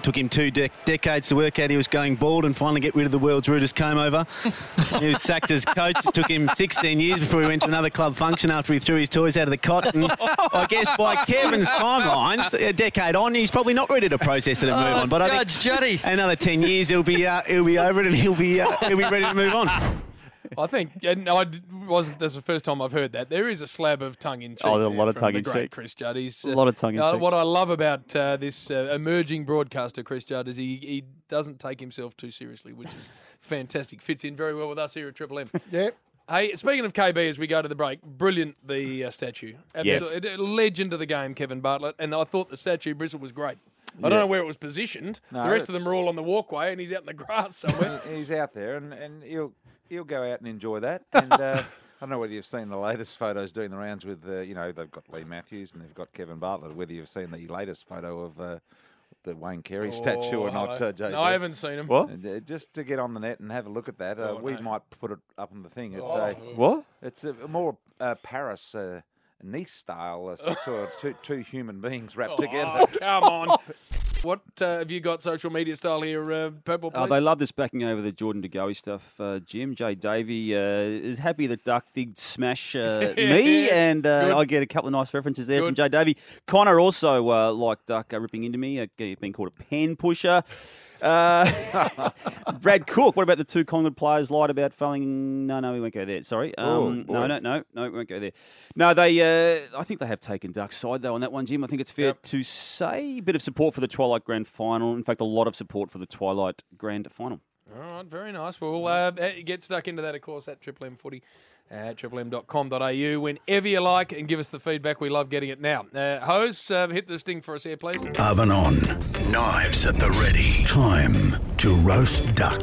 [SPEAKER 13] Took him two de- decades to work out he was going bald and finally get rid of the world's rudest comb over. He was sacked as coach. It took him sixteen years before he went to another club function after he threw his toys out of the cot. And I guess by Kevin's timelines, a decade on, he's probably not ready to process it and move
[SPEAKER 10] Oh,
[SPEAKER 13] on. But I
[SPEAKER 10] Judge Juddy.
[SPEAKER 13] think another ten years, he'll be uh, he'll be over it and he'll be uh, he'll be ready to move on.
[SPEAKER 3] I think, and I wasn't. That's the first time I've heard that. There is a slab of tongue in cheek.
[SPEAKER 5] Oh, there's a
[SPEAKER 3] there
[SPEAKER 5] lot of
[SPEAKER 3] from
[SPEAKER 5] tongue
[SPEAKER 3] the
[SPEAKER 5] in
[SPEAKER 3] great
[SPEAKER 5] cheek.
[SPEAKER 3] Chris Judd. He's,
[SPEAKER 5] A lot of tongue in
[SPEAKER 3] uh,
[SPEAKER 5] cheek.
[SPEAKER 3] What I love about uh, this uh, emerging broadcaster, Chris Judd, is he, he doesn't take himself too seriously, which is fantastic. Fits in very well with us here at Triple M.
[SPEAKER 6] Yep.
[SPEAKER 3] Hey, speaking of K B, as we go to the break, brilliant the uh, statue.
[SPEAKER 5] Yes.
[SPEAKER 3] Absolute- a legend of the game, Kevin Bartlett, and I thought the statue bristle was great. I
[SPEAKER 4] Yeah.
[SPEAKER 3] don't know where it was positioned.
[SPEAKER 4] No,
[SPEAKER 3] the rest of
[SPEAKER 4] it's-
[SPEAKER 3] them are all on the walkway, and he's out in the grass somewhere.
[SPEAKER 4] He's out there, and, and he'll he'll go out and enjoy that. And uh, I don't know whether you've seen the latest photos doing the rounds with, uh, you know, they've got Lee Matthews and they've got Kevin Bartlett. Whether you've seen the latest photo of uh, the Wayne Carey statue or
[SPEAKER 3] Oh,
[SPEAKER 4] not,
[SPEAKER 3] hello.
[SPEAKER 4] uh, J J.
[SPEAKER 3] No, I haven't seen him.
[SPEAKER 5] What?
[SPEAKER 4] And, uh, just to get on the net and have a look at that, uh,
[SPEAKER 3] Oh,
[SPEAKER 4] we
[SPEAKER 3] no.
[SPEAKER 4] might put it up on the thing. It's
[SPEAKER 3] Oh.
[SPEAKER 4] a
[SPEAKER 5] What?
[SPEAKER 4] it's a more uh, Paris. Uh, Nice style, uh, sort of two, two human beings wrapped together.
[SPEAKER 3] Oh, come on. What uh, have you got social media style here, uh, Purple?
[SPEAKER 5] Oh,
[SPEAKER 3] Please?
[SPEAKER 5] they love this backing over the Jordan De Goey stuff. Uh, Jim, Jay Davey uh, is happy that Duck did smash uh, me, and uh,
[SPEAKER 3] Good.
[SPEAKER 5] I get a couple of nice references there from
[SPEAKER 3] Good.
[SPEAKER 5] Jay Davey. Connor also uh, liked Duck uh, ripping into me, uh, being called a pen pusher. Uh, Brad Cook, what about the two Collingwood players lied about failing? No, no, we won't go there. Sorry. Um,
[SPEAKER 4] Oh,
[SPEAKER 5] no,
[SPEAKER 4] boy.
[SPEAKER 5] no, no, no, we won't go there. No, they. Uh, I think they have taken Duck's side, though, on that one, Jim. I think it's fair
[SPEAKER 3] Yep.
[SPEAKER 5] to say. A bit of support for the Twilight Grand Final. In fact, a lot of support for the Twilight Grand Final.
[SPEAKER 3] All right, very nice. Well, we'll uh, get stuck into that, of course, at Triple M Footy, at triple m dot com dot a u, whenever you like, and give us the feedback. We love getting it now. Uh, Hose, uh, hit the sting for us here, please.
[SPEAKER 2] Oven on. Knives at the ready. Time to roast duck.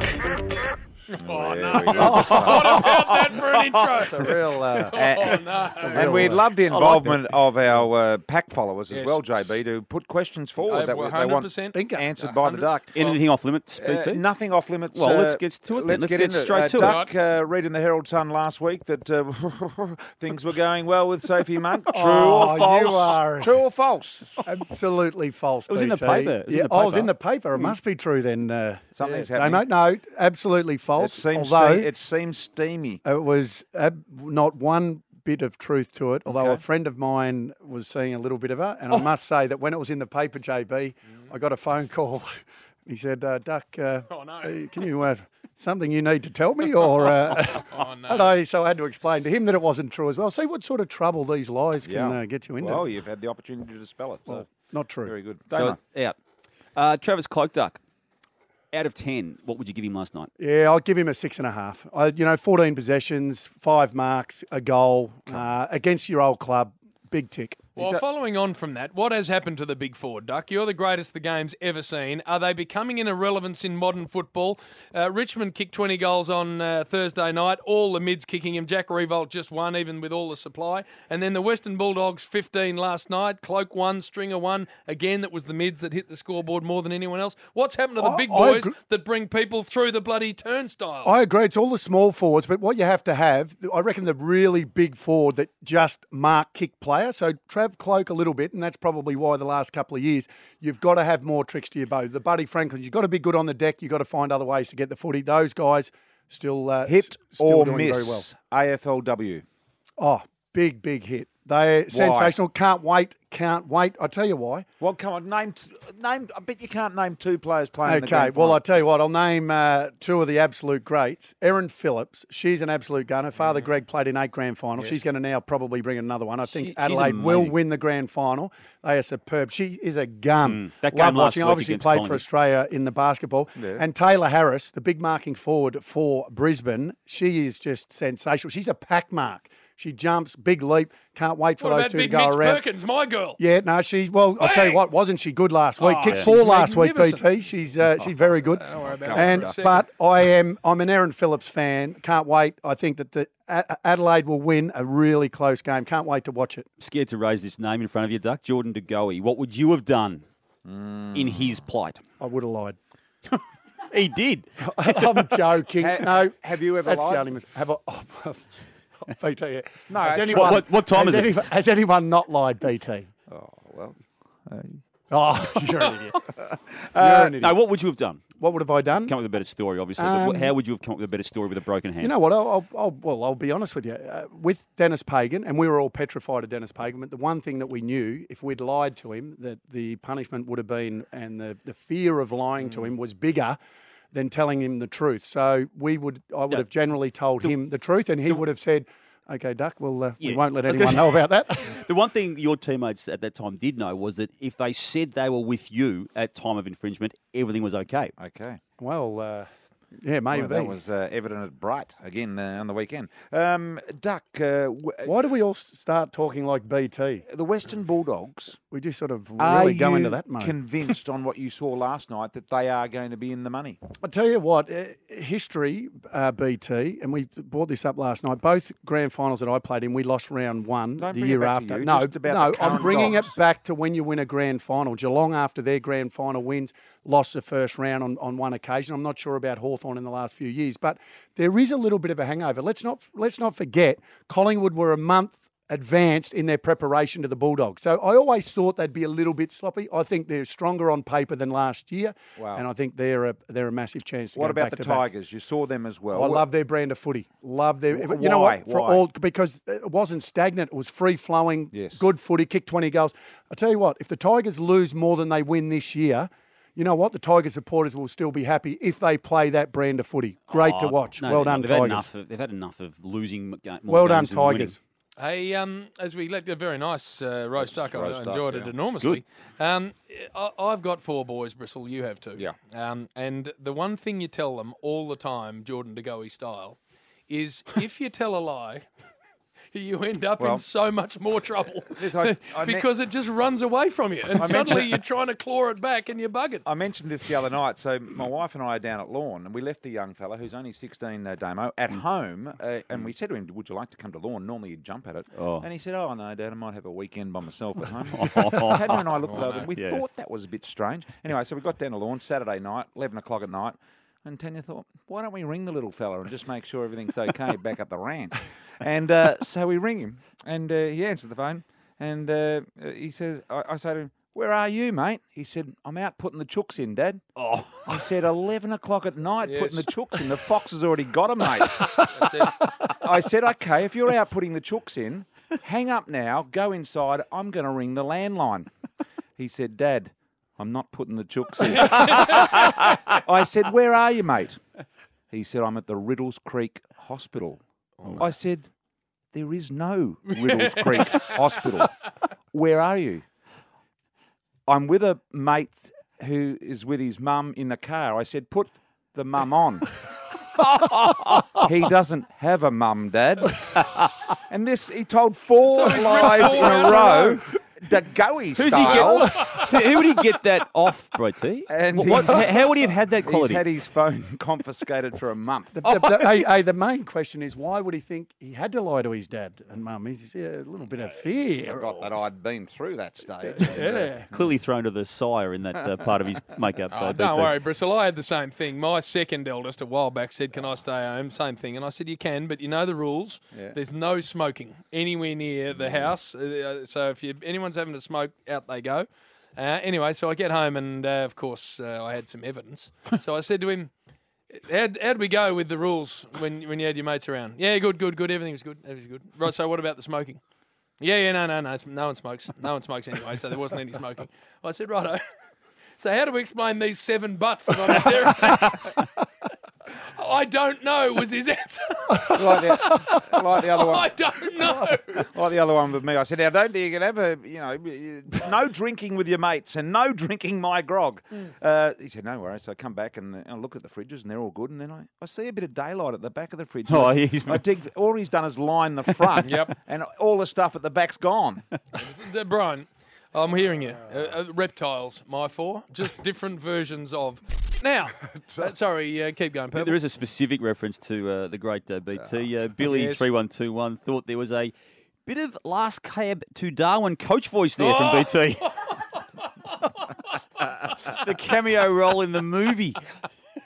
[SPEAKER 3] Oh,
[SPEAKER 4] There
[SPEAKER 3] no.
[SPEAKER 4] we go.
[SPEAKER 3] What about that for an intro?
[SPEAKER 4] It's a real. Uh,
[SPEAKER 3] Oh,
[SPEAKER 4] and,
[SPEAKER 3] no.
[SPEAKER 4] and we'd love the involvement of our uh, pack followers as
[SPEAKER 3] Yes.
[SPEAKER 4] well, J B, to put questions forward
[SPEAKER 3] Uh,
[SPEAKER 4] that we-
[SPEAKER 3] one
[SPEAKER 4] they
[SPEAKER 3] hundred
[SPEAKER 4] want
[SPEAKER 3] percent.
[SPEAKER 4] answered by the Duck.
[SPEAKER 5] Anything off limits, B T?
[SPEAKER 4] Uh, nothing off limits.
[SPEAKER 5] Well,
[SPEAKER 4] uh,
[SPEAKER 5] let's get to it then.
[SPEAKER 4] Let's,
[SPEAKER 5] Let's
[SPEAKER 4] get,
[SPEAKER 5] get
[SPEAKER 4] into
[SPEAKER 5] straight
[SPEAKER 4] uh,
[SPEAKER 5] to it.
[SPEAKER 4] Duck, uh, reading the Herald Sun last week that uh, things were going well with Sophie Munt. True
[SPEAKER 6] Oh,
[SPEAKER 4] or false?
[SPEAKER 6] you are-
[SPEAKER 4] True or false?
[SPEAKER 6] Absolutely false.
[SPEAKER 5] It was in the
[SPEAKER 6] B T.
[SPEAKER 5] paper. It was in
[SPEAKER 6] yeah,
[SPEAKER 5] the
[SPEAKER 6] oh, it was
[SPEAKER 5] paper.
[SPEAKER 6] in the paper. It must be true then. Uh,
[SPEAKER 4] Something's
[SPEAKER 6] yeah.
[SPEAKER 4] happening.
[SPEAKER 6] No, no, absolutely
[SPEAKER 4] It
[SPEAKER 6] false.
[SPEAKER 4] seems,
[SPEAKER 6] although
[SPEAKER 4] ste- it seems steamy.
[SPEAKER 6] it was ab- not one bit of truth to it. Although
[SPEAKER 4] Okay.
[SPEAKER 6] a friend of mine was seeing a little bit of it, and I must say that when it was in the paper, J B, I got a phone call. He said, uh, "Duck, uh,
[SPEAKER 3] Oh, no.
[SPEAKER 6] uh, can you uh, something you need to tell me?" Or uh,
[SPEAKER 3] Oh, no.
[SPEAKER 6] I know, so I had to explain to him that it wasn't true as well. See what sort of trouble these lies can uh, get you into.
[SPEAKER 4] Well, you've had the opportunity to dispel it. So
[SPEAKER 6] Well, not true.
[SPEAKER 4] very good.
[SPEAKER 5] So,
[SPEAKER 4] Damo.
[SPEAKER 5] out. Uh, Travis Cloak Duck, out of ten, what would you give him last night?
[SPEAKER 6] Yeah, I'll give him a six and a half. I, you know, fourteen possessions, five marks, a goal uh, against your old club. Big tick.
[SPEAKER 3] Well, following on from that, what has happened to the big forward, Duck? You're the greatest the game's ever seen. Are they becoming an irrelevance in modern football? Uh, Richmond kicked twenty goals on uh, Thursday night, all the mids kicking him. Jack Revolt just won, even with all the supply. And then the Western Bulldogs, fifteen last night. Cloak one, Stringer one. Again, that was the mids that hit the scoreboard more than anyone else. What's happened to the
[SPEAKER 6] I-
[SPEAKER 3] big
[SPEAKER 6] I
[SPEAKER 3] boys
[SPEAKER 6] agree-
[SPEAKER 3] that bring people through the bloody turnstile?
[SPEAKER 6] I agree. It's all the small forwards, but what you have to have, I reckon, the really big forward that just mark kick player. So Trav Cloak a little bit, and that's probably why the last couple of years you've got to have more tricks to your bow. The Buddy Franklins, you've got to be good on the deck. You've got to find other ways to get the footy. Those guys still uh,
[SPEAKER 4] Hit
[SPEAKER 6] s- still
[SPEAKER 4] or
[SPEAKER 6] doing
[SPEAKER 4] miss?
[SPEAKER 6] very well.
[SPEAKER 4] A F L W.
[SPEAKER 6] Oh, big big hit. They're sensational. Can't wait. Can't wait. I tell you why.
[SPEAKER 4] Well, come on, name t- name. I bet you can't name two players playing. in the
[SPEAKER 6] Okay,
[SPEAKER 4] grand
[SPEAKER 6] well,
[SPEAKER 4] final.
[SPEAKER 6] I'll tell you what, I'll name uh, two of the absolute greats. Erin Phillips, she's an absolute gunner. Father Greg played in eight grand finals. She's going to now probably bring another one. I think
[SPEAKER 5] She- she's
[SPEAKER 6] Adelaide will
[SPEAKER 5] amazing.
[SPEAKER 6] win the grand final. They are superb. She is a gun.
[SPEAKER 5] Mm, that game
[SPEAKER 6] Love
[SPEAKER 5] last
[SPEAKER 6] watching.
[SPEAKER 5] week
[SPEAKER 6] Obviously
[SPEAKER 5] against
[SPEAKER 6] played for
[SPEAKER 5] Collingwood.
[SPEAKER 6] Australia in the basketball.
[SPEAKER 4] Yeah.
[SPEAKER 6] And Taylor Harris, the big marking forward for Brisbane, she is just sensational. She's a pack mark. She jumps, big leap. Can't wait for
[SPEAKER 3] what
[SPEAKER 6] those
[SPEAKER 3] about
[SPEAKER 6] two to
[SPEAKER 3] big
[SPEAKER 6] go
[SPEAKER 3] Mitch
[SPEAKER 6] around.
[SPEAKER 3] Perkins, my girl?
[SPEAKER 6] Yeah, no, she's well. I'll tell you
[SPEAKER 3] Bang!
[SPEAKER 6] what, wasn't she good last week?
[SPEAKER 3] Oh,
[SPEAKER 6] Kicked
[SPEAKER 3] yeah.
[SPEAKER 6] four
[SPEAKER 3] She's
[SPEAKER 6] last week, B
[SPEAKER 3] magnificent.
[SPEAKER 6] T. She's uh, she's very good.
[SPEAKER 3] Don't worry about
[SPEAKER 6] And
[SPEAKER 3] it for a
[SPEAKER 6] but I am I'm an Erin Phillips fan. Can't wait. I think that the A- Adelaide will win a really close game. Can't wait to watch it.
[SPEAKER 5] Scared to raise this name in front of you, Duck. Jordan De Goey. What would you have done in his plight?
[SPEAKER 6] I would have lied.
[SPEAKER 5] He did.
[SPEAKER 6] I'm joking.
[SPEAKER 4] Ha-
[SPEAKER 6] no,
[SPEAKER 4] have you ever
[SPEAKER 6] that's
[SPEAKER 4] lied?
[SPEAKER 6] the only mis- have I? Oh, B T. Yeah.
[SPEAKER 4] No,
[SPEAKER 6] Has
[SPEAKER 4] actually-
[SPEAKER 6] anyone,
[SPEAKER 5] What- what time
[SPEAKER 6] has
[SPEAKER 5] is it?
[SPEAKER 6] anyone, Has anyone not lied, B T?
[SPEAKER 4] Oh well, uh,
[SPEAKER 6] Oh, you're an idiot. You're
[SPEAKER 5] Uh,
[SPEAKER 6] an idiot.
[SPEAKER 5] no, what would you have done?
[SPEAKER 6] What would have I done?
[SPEAKER 5] Come up with a better story, obviously.
[SPEAKER 6] Um,
[SPEAKER 5] but how would you have come up with a better story with a broken hand?
[SPEAKER 6] You know what? I'll, I'll, I'll, well, I'll be honest with you. Uh, with Dennis Pagan, and we were all petrified of Dennis Pagan, but the one thing that we knew, if we'd lied to him, that the punishment would have been, and the, the fear of lying to him was bigger than telling him the truth. So we would, I would
[SPEAKER 5] Yeah.
[SPEAKER 6] have generally told him the truth, and he would have said, "Okay, Duck, well, uh, we
[SPEAKER 5] Yeah.
[SPEAKER 6] won't let
[SPEAKER 5] I was
[SPEAKER 6] anyone
[SPEAKER 5] gonna
[SPEAKER 6] know about that."
[SPEAKER 5] The one thing your teammates at that time did know was that if they said they were with you at time of infringement, everything was okay.
[SPEAKER 4] Okay.
[SPEAKER 6] Well, uh, yeah, maybe.
[SPEAKER 4] Well, that was uh, evident at Bright again uh, on the weekend. Um, Duck, uh, w-
[SPEAKER 6] Why do we all s- start talking like B T?
[SPEAKER 4] the Western Bulldogs,
[SPEAKER 6] We just sort of
[SPEAKER 4] are
[SPEAKER 6] really go
[SPEAKER 4] you
[SPEAKER 6] into that mode.
[SPEAKER 4] convinced on what you saw last night that they are going to be in the money?
[SPEAKER 6] I tell you what, uh, history, uh, B T, and we brought this up last night. Both grand finals that I played in, we lost round one
[SPEAKER 4] Don't
[SPEAKER 6] the
[SPEAKER 4] bring it
[SPEAKER 6] year
[SPEAKER 4] back to
[SPEAKER 6] after.
[SPEAKER 4] you,
[SPEAKER 6] no,
[SPEAKER 4] just about
[SPEAKER 6] no,
[SPEAKER 4] the
[SPEAKER 6] I'm
[SPEAKER 4] current
[SPEAKER 6] bringing
[SPEAKER 4] Dogs.
[SPEAKER 6] it back to when you win a grand final. Geelong, after their grand final wins, lost the first round on, on one occasion. I'm not sure about Hawthorn in the last few years, but there is a little bit of a hangover. Let's not let's not forget, Collingwood were a month advanced in their preparation to the Bulldogs. So I always thought they'd be a little bit sloppy. I think they're stronger on paper than last year,
[SPEAKER 4] Wow.
[SPEAKER 6] and I think they're a they're a massive chance to
[SPEAKER 4] What
[SPEAKER 6] go
[SPEAKER 4] about
[SPEAKER 6] back
[SPEAKER 4] the
[SPEAKER 6] to back.
[SPEAKER 4] Tigers? You saw them as well.
[SPEAKER 6] I
[SPEAKER 4] What-
[SPEAKER 6] love their brand of footy. Love their.
[SPEAKER 4] Wh-
[SPEAKER 6] You know
[SPEAKER 4] why?
[SPEAKER 6] what? For
[SPEAKER 4] Why?
[SPEAKER 6] all because it wasn't stagnant. It was free flowing.
[SPEAKER 4] Yes.
[SPEAKER 6] Good footy. Kicked twenty goals. I tell you what. If the Tigers lose more than they win this year, you know what? The Tiger supporters will still be happy if they play that brand of footy. Great to
[SPEAKER 5] Oh,
[SPEAKER 6] watch.
[SPEAKER 5] no,
[SPEAKER 6] well
[SPEAKER 5] they've-
[SPEAKER 6] done,
[SPEAKER 5] they've Had
[SPEAKER 6] Tigers.
[SPEAKER 5] enough of, they've had enough of losing. m- ga- more
[SPEAKER 6] Well done,
[SPEAKER 5] games than winning.
[SPEAKER 6] Tigers.
[SPEAKER 3] Hey, um, as we let a very nice uh, roast duck, I
[SPEAKER 4] roast duck,
[SPEAKER 3] enjoyed
[SPEAKER 4] yeah.
[SPEAKER 3] it
[SPEAKER 4] It's
[SPEAKER 3] enormously. Um, I, I've got four boys, Bristle. You have two.
[SPEAKER 4] Yeah.
[SPEAKER 3] Um, and the one thing you tell them all the time, Jordan De Goey style, is if you tell a lie, you end up
[SPEAKER 4] Well-
[SPEAKER 3] in so much more trouble
[SPEAKER 4] Yes, I- I me-
[SPEAKER 3] because it just runs away from you, and
[SPEAKER 4] I
[SPEAKER 3] suddenly
[SPEAKER 4] mentioned-
[SPEAKER 3] you're trying to claw it back and you're buggered.
[SPEAKER 4] I mentioned this the other night. So my wife and I are down at Lawn, and we left the young fella who's only sixteen, uh, Damo, at home, uh, and we said to him, "Would you like to come to Lawn?" Normally he'd jump at it,
[SPEAKER 5] Oh.
[SPEAKER 4] and he said, "Oh no, Dad, I might have a weekend by myself at home." Tanya and I looked it over, and we
[SPEAKER 5] Yeah.
[SPEAKER 4] thought that was a bit strange. Anyway, so we got down to Lawn Saturday night, eleven o'clock at night. And Tanya thought, why don't we ring the little fella and just make sure everything's okay back at the ranch? And uh, so we ring him, and uh, he answered the phone, and uh, he says, I, I say to him, "Where are you, mate?" He said, "I'm out putting the chooks in, Dad."
[SPEAKER 5] Oh.
[SPEAKER 4] I said, eleven o'clock at night
[SPEAKER 3] Yes.
[SPEAKER 4] putting the chooks in. The fox has already got him, mate.
[SPEAKER 3] That's it.
[SPEAKER 4] I said, "Okay, if you're out putting the chooks in, hang up now, go inside. I'm going to ring the landline." He said, "Dad, I'm not putting the chooks in." I said, "Where are you, mate?" He said, "I'm at the Riddles Creek Hospital." I said, "There is no Riddles Creek Hospital. Where are you?" "I'm with a mate who is with his mum in the car." I said, "Put the mum on." "He doesn't have a mum, Dad." And this, he told four
[SPEAKER 3] So he's
[SPEAKER 4] lies
[SPEAKER 3] ripped
[SPEAKER 4] in
[SPEAKER 3] four
[SPEAKER 4] a
[SPEAKER 3] out of a
[SPEAKER 4] row. The Goey
[SPEAKER 5] Who's he
[SPEAKER 4] style.
[SPEAKER 5] get, who would he get that off, Bro T?
[SPEAKER 4] And
[SPEAKER 5] What, what,
[SPEAKER 4] he's-
[SPEAKER 5] how would he have had that
[SPEAKER 4] He's
[SPEAKER 5] quality?
[SPEAKER 4] had his phone confiscated for a month.
[SPEAKER 6] The, the, the, hey, hey, the main question is, why would he think he had to lie to his dad and mum? He's yeah, a little bit of fear.
[SPEAKER 4] Forgot that I'd been through that stage.
[SPEAKER 6] Yeah.
[SPEAKER 5] Clearly thrown to the sire in that uh, part of his makeup.
[SPEAKER 3] Oh,
[SPEAKER 5] uh,
[SPEAKER 3] don't
[SPEAKER 5] B T.
[SPEAKER 3] worry, Bristle. I had the same thing. My second eldest a while back said, "Can I stay home?" Same thing. And I said, "You can, but you know the rules.
[SPEAKER 4] Yeah.
[SPEAKER 3] There's no smoking anywhere near the house. Uh, so if you, anyone's having to smoke, out they go." Uh, anyway, so I get home and, uh, of course, uh, I had some evidence. So I said to him, how'd, how'd we go with the rules when when you had your mates around? "Yeah, good, good, good. Everything was good. Everything was good." "Right, so what about the smoking?" "Yeah, yeah, no, no, no. No one smokes. No one smokes anyway, so there wasn't any smoking." I said, "Righto. So how do we explain these seven butts that I'm staring at?" "I don't know," was his answer.
[SPEAKER 4] like, the, like the other one.
[SPEAKER 3] I don't know.
[SPEAKER 4] Like the other one with me. I said, "Now, don't you can have a, you know, no drinking with your mates and no drinking my grog." Uh, he said, "No worries." So I come back and I look at the fridges and they're all good. And then I, I see a bit of daylight at the back of the fridge.
[SPEAKER 5] Oh,
[SPEAKER 4] I,
[SPEAKER 5] he's-
[SPEAKER 4] I dig, all he's done is line the front.
[SPEAKER 3] Yep.
[SPEAKER 4] And all the stuff at the back's gone.
[SPEAKER 3] Uh, Brian, I'm hearing you. Uh, uh, reptiles, my four, just different versions of. Now, uh, sorry, uh, keep going, Purple.
[SPEAKER 5] There is a specific reference to uh, the great uh, B T. Uh, Billy
[SPEAKER 3] Yes.
[SPEAKER 5] three one two one thought there was a bit of last cab to Darwin coach voice there from
[SPEAKER 3] Oh!
[SPEAKER 5] B T. The cameo role in the movie.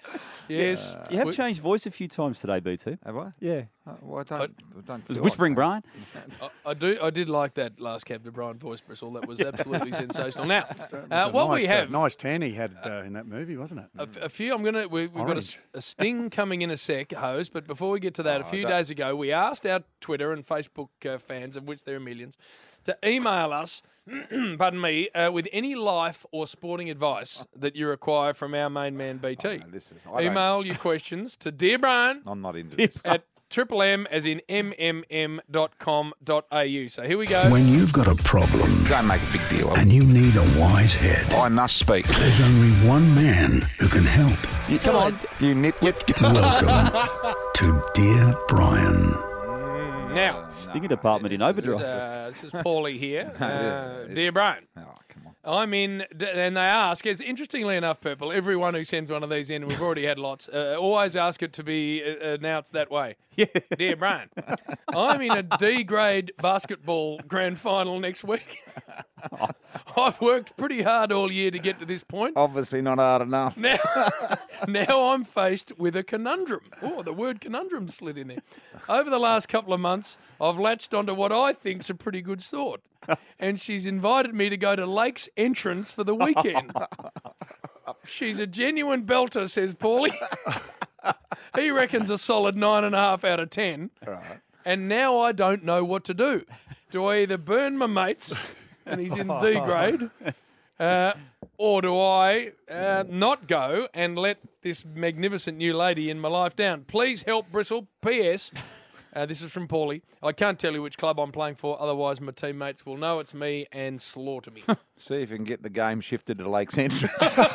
[SPEAKER 3] Yes.
[SPEAKER 5] You have
[SPEAKER 3] We-
[SPEAKER 5] changed voice a few times today, B T.
[SPEAKER 4] Have I?
[SPEAKER 5] Yeah.
[SPEAKER 4] Uh, well, I don't. I don't
[SPEAKER 5] Was
[SPEAKER 4] feel
[SPEAKER 5] Whispering
[SPEAKER 4] like
[SPEAKER 5] Brian?
[SPEAKER 3] I, I do. I did like that last Captain Brian voice, Bristol. That was absolutely sensational. Now, uh,
[SPEAKER 6] a
[SPEAKER 3] what
[SPEAKER 6] nice,
[SPEAKER 3] we
[SPEAKER 6] uh,
[SPEAKER 3] have
[SPEAKER 6] nice tan he had uh, in that movie, wasn't it?
[SPEAKER 3] a, f- a few. I'm gonna. We, we've got a s-
[SPEAKER 6] Orange.
[SPEAKER 3] a, sting coming in a sec, host. But before we get to that, a
[SPEAKER 4] Oh,
[SPEAKER 3] few
[SPEAKER 4] don't-
[SPEAKER 3] days ago, we asked our Twitter and Facebook uh, fans, of which there are millions, to email us. Pardon me, uh, with any life or sporting advice that you require from our main man B T.
[SPEAKER 4] Oh, this is- I don't-
[SPEAKER 3] Email your questions to Dear Brian
[SPEAKER 4] I'm not into this.
[SPEAKER 3] at triple M as in m m m dot com dot a u. So here we go.
[SPEAKER 2] When you've got a problem
[SPEAKER 4] Don't make a big deal of it.
[SPEAKER 2] and you need a wise head,
[SPEAKER 4] I must speak.
[SPEAKER 2] there's only one man who can help.
[SPEAKER 4] You, come on, you nitwit.
[SPEAKER 2] Welcome to Dear Brian.
[SPEAKER 3] Now,
[SPEAKER 5] Stinger department in overdrive.
[SPEAKER 3] uh, this is Paulie here.
[SPEAKER 4] Yeah,
[SPEAKER 3] Uh,
[SPEAKER 4] it's-
[SPEAKER 3] Dear Brian,
[SPEAKER 4] Oh, come on.
[SPEAKER 3] I'm in, d- and they ask, as interestingly enough, people, everyone who sends one of these in, and we've already had lots, uh, always ask it to be uh, announced that way. Dear Brian, I'm in a D grade basketball grand final next week. I've worked pretty hard all year to get to this point.
[SPEAKER 4] Obviously not hard enough.
[SPEAKER 3] Now, now I'm faced with a conundrum. Oh, the word conundrum slid in there. Over the last couple of months, I've latched onto what I think's a pretty good sort. And she's invited me to go to Lake's Entrance for the weekend. She's a genuine belter, says Paulie. He reckons a solid nine and a half out of ten.
[SPEAKER 4] Right.
[SPEAKER 3] And now I don't know what to do. Do I either burn my mates, and he's in D grade, uh, or do I uh, not go and let this magnificent new lady in my life down? Please help, Bristle. P S. Uh, this is from Paulie. I can't tell you which club I'm playing for, otherwise my teammates will know it's me and slaughter me.
[SPEAKER 4] See if you can get the game shifted to Lakes Entrance.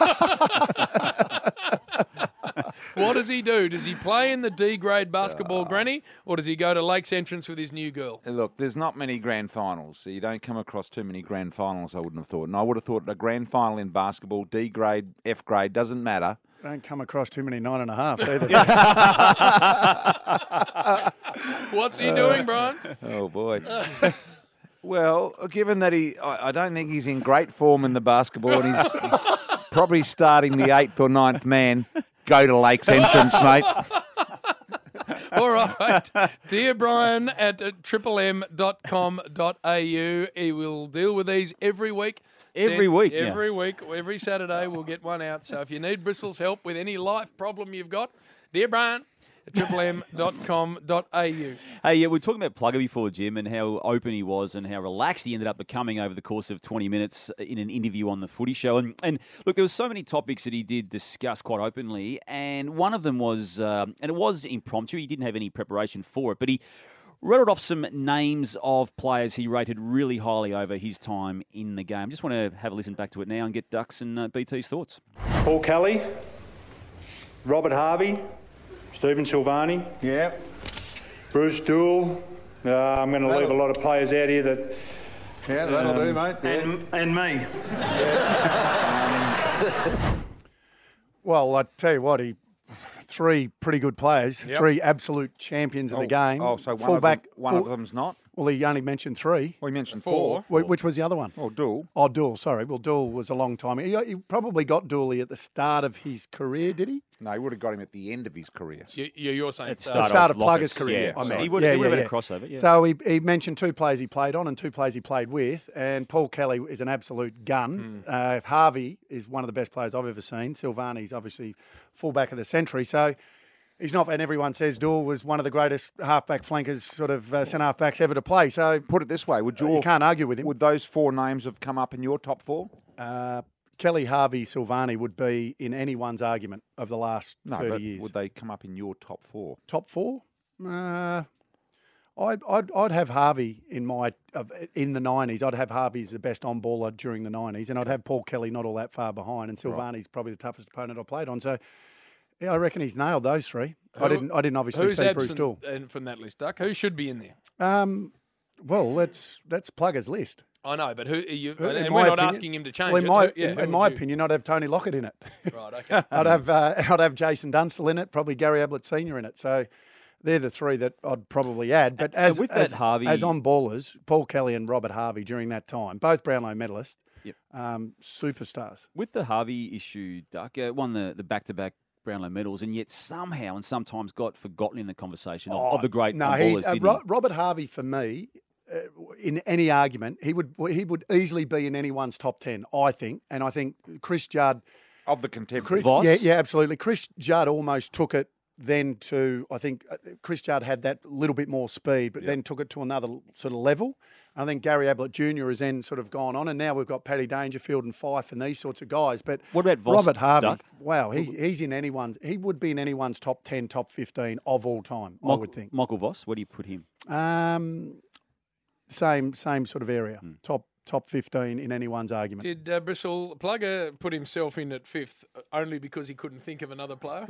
[SPEAKER 3] What does he do? Does he play in the D grade basketball granny, or does he go to Lake's Entrance with his new girl?
[SPEAKER 4] Look, there's not many grand finals, so you don't come across too many grand finals, I wouldn't have thought. And I would have thought a grand final in basketball, D grade, F grade, doesn't matter.
[SPEAKER 6] Don't come across too many nine and a half either.
[SPEAKER 3] What's he doing, Brian?
[SPEAKER 4] Oh, boy. Well, given that he, I, I don't think he's in great form in the basketball, and he's probably starting the eighth or ninth man, go to Lakes Entrance, mate.
[SPEAKER 3] All right. Dear Brian at triple m dot com dot a u. He will deal with these every week.
[SPEAKER 5] Every
[SPEAKER 3] Send-
[SPEAKER 5] week, yeah.
[SPEAKER 3] Every week. Every Saturday we'll get one out. So if you need Bristol's help with any life problem you've got, Dear Brian at triple m dot com dot a u.
[SPEAKER 5] Hey, yeah, we were talking about Plugger before, Jim, and how open he was and how relaxed he ended up becoming over the course of twenty minutes in an interview on the Footy Show. And, and look, there was so many topics that he did discuss quite openly, and one of them was, um, and it was impromptu, he didn't have any preparation for it, but he rattled off some names of players he rated really highly over his time in the game. Just want to have a listen back to it now and get Ducks and uh, B T's thoughts.
[SPEAKER 14] Paul Kelly, Robert Harvey, Stephen Silvani.
[SPEAKER 15] Yeah.
[SPEAKER 14] Bruce Dool. Uh, I'm going to leave a lot of players out here that.
[SPEAKER 15] Yeah, that'll
[SPEAKER 14] um,
[SPEAKER 15] do, mate. Yeah.
[SPEAKER 14] And, and me.
[SPEAKER 6] Well, I tell you what, he three pretty good players,
[SPEAKER 4] Yep.
[SPEAKER 6] three absolute champions of the
[SPEAKER 4] Oh,
[SPEAKER 6] game.
[SPEAKER 4] oh, so one of
[SPEAKER 6] Fullback,
[SPEAKER 4] them- one of them's not?
[SPEAKER 6] Well, he only mentioned three.
[SPEAKER 4] Well, he mentioned four.
[SPEAKER 6] Wh- Which was the other one?
[SPEAKER 4] Oh, Dool.
[SPEAKER 6] Oh, Dool, sorry. Well, Dool was a long time. He, he probably got Dooley at the start of his career, did he?
[SPEAKER 4] No, he would have got him at the end of his career.
[SPEAKER 3] You, you're saying
[SPEAKER 6] At the start of Plugger's career.
[SPEAKER 5] Yeah,
[SPEAKER 6] I mean,
[SPEAKER 5] he would,
[SPEAKER 6] yeah,
[SPEAKER 5] he would
[SPEAKER 6] yeah,
[SPEAKER 5] have been
[SPEAKER 6] yeah.
[SPEAKER 5] a crossover. Yeah.
[SPEAKER 6] So he, he mentioned two players he played on and two players he played with, and Paul Kelly is an absolute gun. Uh, Harvey is one of the best players I've ever seen. Silvani's obviously fullback of the century. So he's not, and everyone says Dool was one of the greatest halfback flankers, sort of uh, centre halfbacks ever to play. So
[SPEAKER 4] Put it this way, would your,
[SPEAKER 6] you can't argue with him.
[SPEAKER 4] would those four names have come up in your top four?
[SPEAKER 6] Uh, Kelly, Harvey, Silvani would be in anyone's argument of the last
[SPEAKER 4] No,
[SPEAKER 6] thirty
[SPEAKER 4] but
[SPEAKER 6] years.
[SPEAKER 4] would they come up in your top four?
[SPEAKER 6] Top four? Uh, I'd, I'd I'd have Harvey in my of in the nineties. I'd have Harvey as the best on baller during the nineties, and I'd have Paul Kelly not all that far behind, and Silvani's probably the toughest opponent I played on. So, yeah, I reckon he's nailed those three. I
[SPEAKER 3] Who-
[SPEAKER 6] didn't I didn't obviously
[SPEAKER 3] Who's
[SPEAKER 6] see Bruce
[SPEAKER 3] absent
[SPEAKER 6] Dool.
[SPEAKER 3] and from that list, Duck? Who should be in there?
[SPEAKER 6] Um, well, let's that's Plugger's list.
[SPEAKER 3] I know, but who are you?
[SPEAKER 6] Who- in
[SPEAKER 3] and
[SPEAKER 6] my
[SPEAKER 3] we're not
[SPEAKER 6] opinion-
[SPEAKER 3] asking him to change
[SPEAKER 6] well, in
[SPEAKER 3] it.
[SPEAKER 6] my
[SPEAKER 3] Who- yeah,
[SPEAKER 6] in,
[SPEAKER 3] who
[SPEAKER 6] in
[SPEAKER 3] would
[SPEAKER 6] my
[SPEAKER 3] you-
[SPEAKER 6] opinion, I'd have Tony Lockett in it.
[SPEAKER 3] Right, okay.
[SPEAKER 6] I'd have uh, I'd have Jason Dunstall in it, probably Gary Ablett Senior in it. So they're the three that I'd probably add. But
[SPEAKER 5] And
[SPEAKER 6] as
[SPEAKER 5] with that
[SPEAKER 6] as,
[SPEAKER 5] Harvey-
[SPEAKER 6] as on ballers, Paul Kelly and Robert Harvey during that time, both Brownlow medalists,
[SPEAKER 5] Yep.
[SPEAKER 6] um, superstars.
[SPEAKER 5] With the Harvey issue, Duck, uh, won the, the back-to-back Brownlow medals, and yet somehow and sometimes got forgotten in the conversation of,
[SPEAKER 6] Oh,
[SPEAKER 5] of the great
[SPEAKER 6] no,
[SPEAKER 5] ballers,
[SPEAKER 6] he, uh,
[SPEAKER 5] didn't
[SPEAKER 6] Ro-
[SPEAKER 5] he?
[SPEAKER 6] Robert Harvey, for me, uh, in any argument, he would he would easily be in anyone's top ten, I think. And I think Chris Judd...
[SPEAKER 4] Of the contemporary.
[SPEAKER 6] Chris, yeah, yeah, absolutely. Chris Judd almost took it then to, I think uh, Chris Judd had that little bit more speed, but
[SPEAKER 4] Yep.
[SPEAKER 6] then took it to another sort of level. I think Gary Ablett Junior has then sort of gone on, and now we've got Paddy Dangerfield and Fife and these sorts of guys. But
[SPEAKER 5] What about Voss,
[SPEAKER 6] Robert Harvey?
[SPEAKER 5] Duck?
[SPEAKER 6] Wow, he, he's in anyone's. He would be in anyone's top ten, top fifteen of all time. I
[SPEAKER 5] Michael,
[SPEAKER 6] would think.
[SPEAKER 5] Michael Voss, where do you put him?
[SPEAKER 6] Um, same same sort of area.
[SPEAKER 5] Hmm.
[SPEAKER 6] Top top fifteen in anyone's argument.
[SPEAKER 3] Did uh, Bristol Plugger put himself in at fifth only because he couldn't think of another player?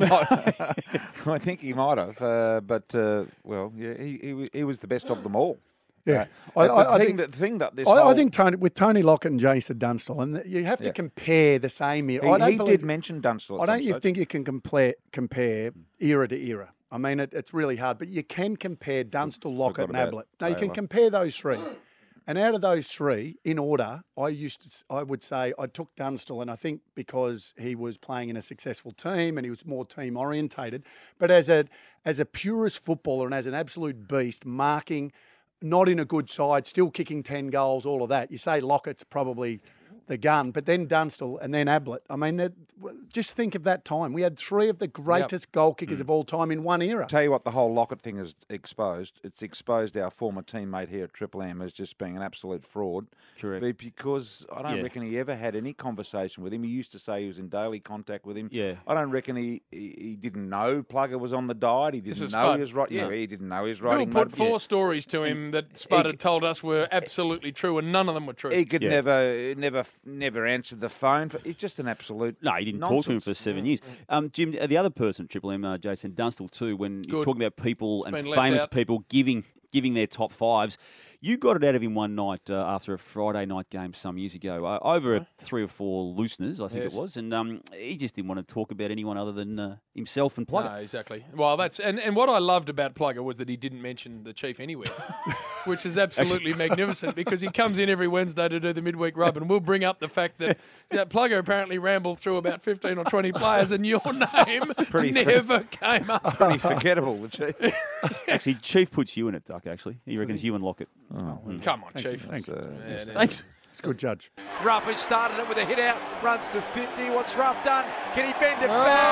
[SPEAKER 4] I think he might have, uh, but uh, well, yeah, he, he was- he was the best of them all.
[SPEAKER 6] Yeah,
[SPEAKER 4] Uh,
[SPEAKER 6] I,
[SPEAKER 4] the
[SPEAKER 6] I, I
[SPEAKER 4] thing
[SPEAKER 6] think
[SPEAKER 4] that the thing that this
[SPEAKER 6] I, I
[SPEAKER 4] whole-
[SPEAKER 6] think Tony with Tony Lockett and Jason Dunstall, and you have to
[SPEAKER 4] Yeah.
[SPEAKER 6] compare the same era.
[SPEAKER 4] He-
[SPEAKER 6] I don't
[SPEAKER 4] he
[SPEAKER 6] believe,
[SPEAKER 4] did mention Dunstall at
[SPEAKER 6] I don't
[SPEAKER 4] some
[SPEAKER 6] you
[SPEAKER 4] stage.
[SPEAKER 6] think you can compare compare era to era. I mean, it, it's really hard, but you can compare Dunstall, Lockett, and
[SPEAKER 4] about
[SPEAKER 6] Ablett. No, you can
[SPEAKER 4] Taylor.
[SPEAKER 6] compare those three. And out of those three, in order, I used to, s- I would say I took Dunstall, and I think because he was playing in a successful team and he was more team orientated. But as a as a purist footballer and as an absolute beast, marking, not in a good side, still kicking ten goals, all of that. You say Lockett's probably the gun, but then Dunstall and then Ablett. I mean, that, just think of that time. We had three of the greatest goal kickers of all time in one era.
[SPEAKER 4] Tell you what, the whole Lockett thing is exposed. It's exposed our former teammate here at Triple M as just being an absolute fraud.
[SPEAKER 5] Correct.
[SPEAKER 4] Be- Because I don't
[SPEAKER 5] Yeah.
[SPEAKER 4] reckon he ever had any conversation with him. He used to say he was in daily contact with him.
[SPEAKER 5] Yeah.
[SPEAKER 4] I don't reckon he, he, he didn't know Plugger was on the diet. He
[SPEAKER 3] This
[SPEAKER 4] didn't
[SPEAKER 3] is
[SPEAKER 4] know
[SPEAKER 3] Spud.
[SPEAKER 4] he was right. Yeah,
[SPEAKER 3] No.
[SPEAKER 4] he didn't know he was
[SPEAKER 3] Bill
[SPEAKER 4] writing.
[SPEAKER 3] put
[SPEAKER 4] mud-
[SPEAKER 3] four
[SPEAKER 4] yeah.
[SPEAKER 3] stories to him that Spud had told us were absolutely true, and none of them were true.
[SPEAKER 4] He could
[SPEAKER 5] Yeah.
[SPEAKER 4] never, never, never answer the phone. For, it's just an absolute.
[SPEAKER 5] No, he didn't talk to him for
[SPEAKER 4] nonsense.
[SPEAKER 5] seven years. Um, Jim, uh, the other person, Triple M, uh, Jason Dunstall, too, when you're
[SPEAKER 3] Good.
[SPEAKER 5] talking about people and
[SPEAKER 3] Been left
[SPEAKER 5] famous
[SPEAKER 3] out.
[SPEAKER 5] people giving giving their top fives, you got it out of him one night uh, after a Friday night game some years ago, uh, over a three or four looseners, I think
[SPEAKER 3] Yes.
[SPEAKER 5] it was, and um, he just didn't want to talk about anyone other than uh, himself and Plugger.
[SPEAKER 3] No, exactly. Well, that's and, and what I loved about Plugger was that he didn't mention the Chief anywhere, which is absolutely magnificent because he comes in every Wednesday to do the midweek rub, and we'll bring up the fact that yeah, Plugger apparently rambled through about fifteen or twenty players, and your name
[SPEAKER 4] Pretty for-
[SPEAKER 3] never came up.
[SPEAKER 4] Pretty forgettable, the chief.
[SPEAKER 5] Actually, Chief puts you in it, Duck, actually. He reckons you and Lockett.
[SPEAKER 3] Come on, Chief.
[SPEAKER 6] Thanks.
[SPEAKER 3] Yeah, it is.
[SPEAKER 5] Thanks.
[SPEAKER 6] It's a good judge.
[SPEAKER 1] Ruff has started it with a hit out, runs to fifty. What's Ruff done? Can he bend it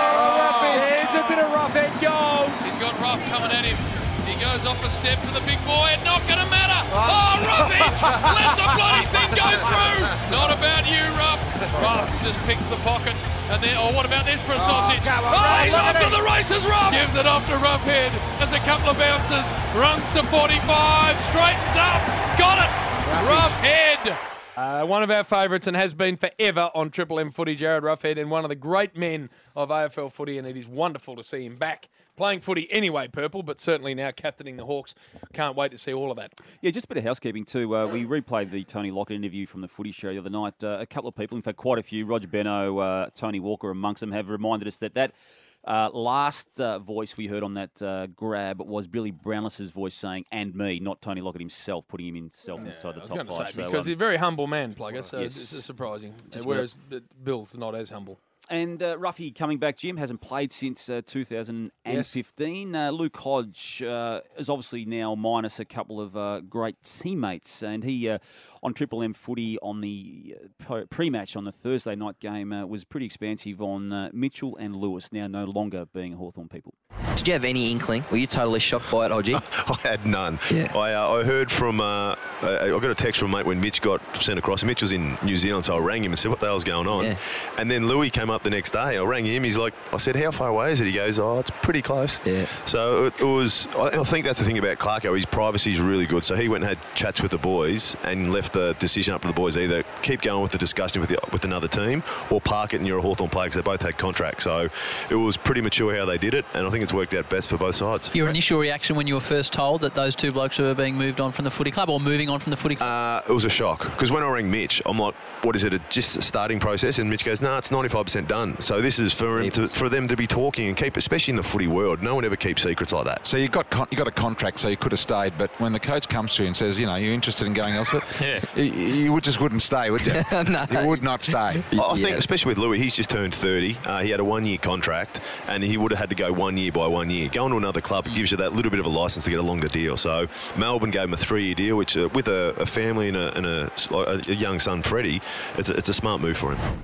[SPEAKER 1] back? There's a bit of Ruff head goal.
[SPEAKER 3] He's got Ruff coming at him. He goes off a step to the big boy, and not going to matter. Oh, Ruffage! Let the bloody thing go through! Not about you, Ruff. Ruff just picks the pocket, and then, oh, what about this for a sausage?
[SPEAKER 1] come on,
[SPEAKER 3] Oh,
[SPEAKER 1] Ruff,
[SPEAKER 3] he's
[SPEAKER 1] look
[SPEAKER 3] off
[SPEAKER 1] at
[SPEAKER 3] to
[SPEAKER 1] him.
[SPEAKER 3] the races, Ruff! Gives it off to Ruffhead. There's a couple of bounces. Runs to forty-five, straightens up. Got it! Ruffhead! Uh, one of our favourites and has been forever on Triple M footy, Jared Ruffhead, and one of the great men of A F L footy, and it is wonderful to see him back playing footy anyway, Purple, but certainly now captaining the Hawks. Can't wait to see all of that.
[SPEAKER 5] Yeah, just a bit of housekeeping too. Uh, we replayed the Tony Lockett interview from the Footy Show the other night. Uh, a couple of people, in fact, quite a few, Roger Benno, uh, Tony Walker amongst them, have reminded us that that uh, last uh, voice we heard on that uh, grab was Billy Brownless's voice saying, and me, not Tony Lockett himself, putting him himself inside
[SPEAKER 3] I
[SPEAKER 5] the
[SPEAKER 3] was
[SPEAKER 5] top
[SPEAKER 3] going to
[SPEAKER 5] five.
[SPEAKER 3] say,
[SPEAKER 5] So,
[SPEAKER 3] because
[SPEAKER 5] um,
[SPEAKER 3] he's a very humble man, Plugger, so
[SPEAKER 5] Yes.
[SPEAKER 3] this is surprising.
[SPEAKER 5] Just
[SPEAKER 3] Whereas Bill's not as humble.
[SPEAKER 5] And uh, Ruffy coming back, Jim, hasn't played since uh, two thousand fifteen. Uh, Luke Hodge uh, is obviously now minus a couple of uh, great teammates. And he, uh, on Triple M footy on the uh, pre-match on the Thursday night game, uh, was pretty expansive on uh, Mitchell and Lewis, now no longer being Hawthorn people.
[SPEAKER 15] Did you have any inkling? Were you totally shocked by it, Hodgie?
[SPEAKER 12] I had none.
[SPEAKER 15] Yeah.
[SPEAKER 12] I, uh, I heard from, uh, I, I got a text from a mate when Mitch got sent across. Mitch was in New Zealand, so I rang him and said, what the hell's going on?
[SPEAKER 15] Yeah.
[SPEAKER 12] And then Louis came up the next day. I rang him. He's like, I said, how far away is it? He goes, oh, it's pretty close.
[SPEAKER 15] Yeah.
[SPEAKER 12] So it, it was, I, I think that's the thing about Clarko. His privacy is really good. So he went and had chats with the boys and left the decision up to the boys. Either keep going with the discussion with the, with another team or park it and you're a Hawthorn player because they both had contracts. So it was pretty mature how they did it. And I think think it's worked out best for both sides.
[SPEAKER 16] Your initial reaction when you were first told that those two blokes were being moved on from the footy club or moving on from the footy club?
[SPEAKER 12] Uh, it was a shock because when I rang Mitch, I'm like, what is it, a, just a starting process? And Mitch goes, no, nah, it's ninety-five percent done. So this is for, him to, for them to be talking and keep, especially in the footy world, no one ever keeps secrets like that.
[SPEAKER 4] So you got con- you got a contract, so you could have stayed, but when the coach comes to you and says, you know, you're interested in going elsewhere, yeah. you, you would just wouldn't stay, would you? No. You would not stay.
[SPEAKER 12] I yeah. think, especially with Louis, he's just turned thirty. Uh, he had a one-year contract, and he would have had to go one year by one year. Going to another club gives you that little bit of a license to get a longer deal. So Melbourne gave him a three-year deal, which uh, with a, a family and, a, and a, a young son, Freddie, it's a, it's a smart move for him.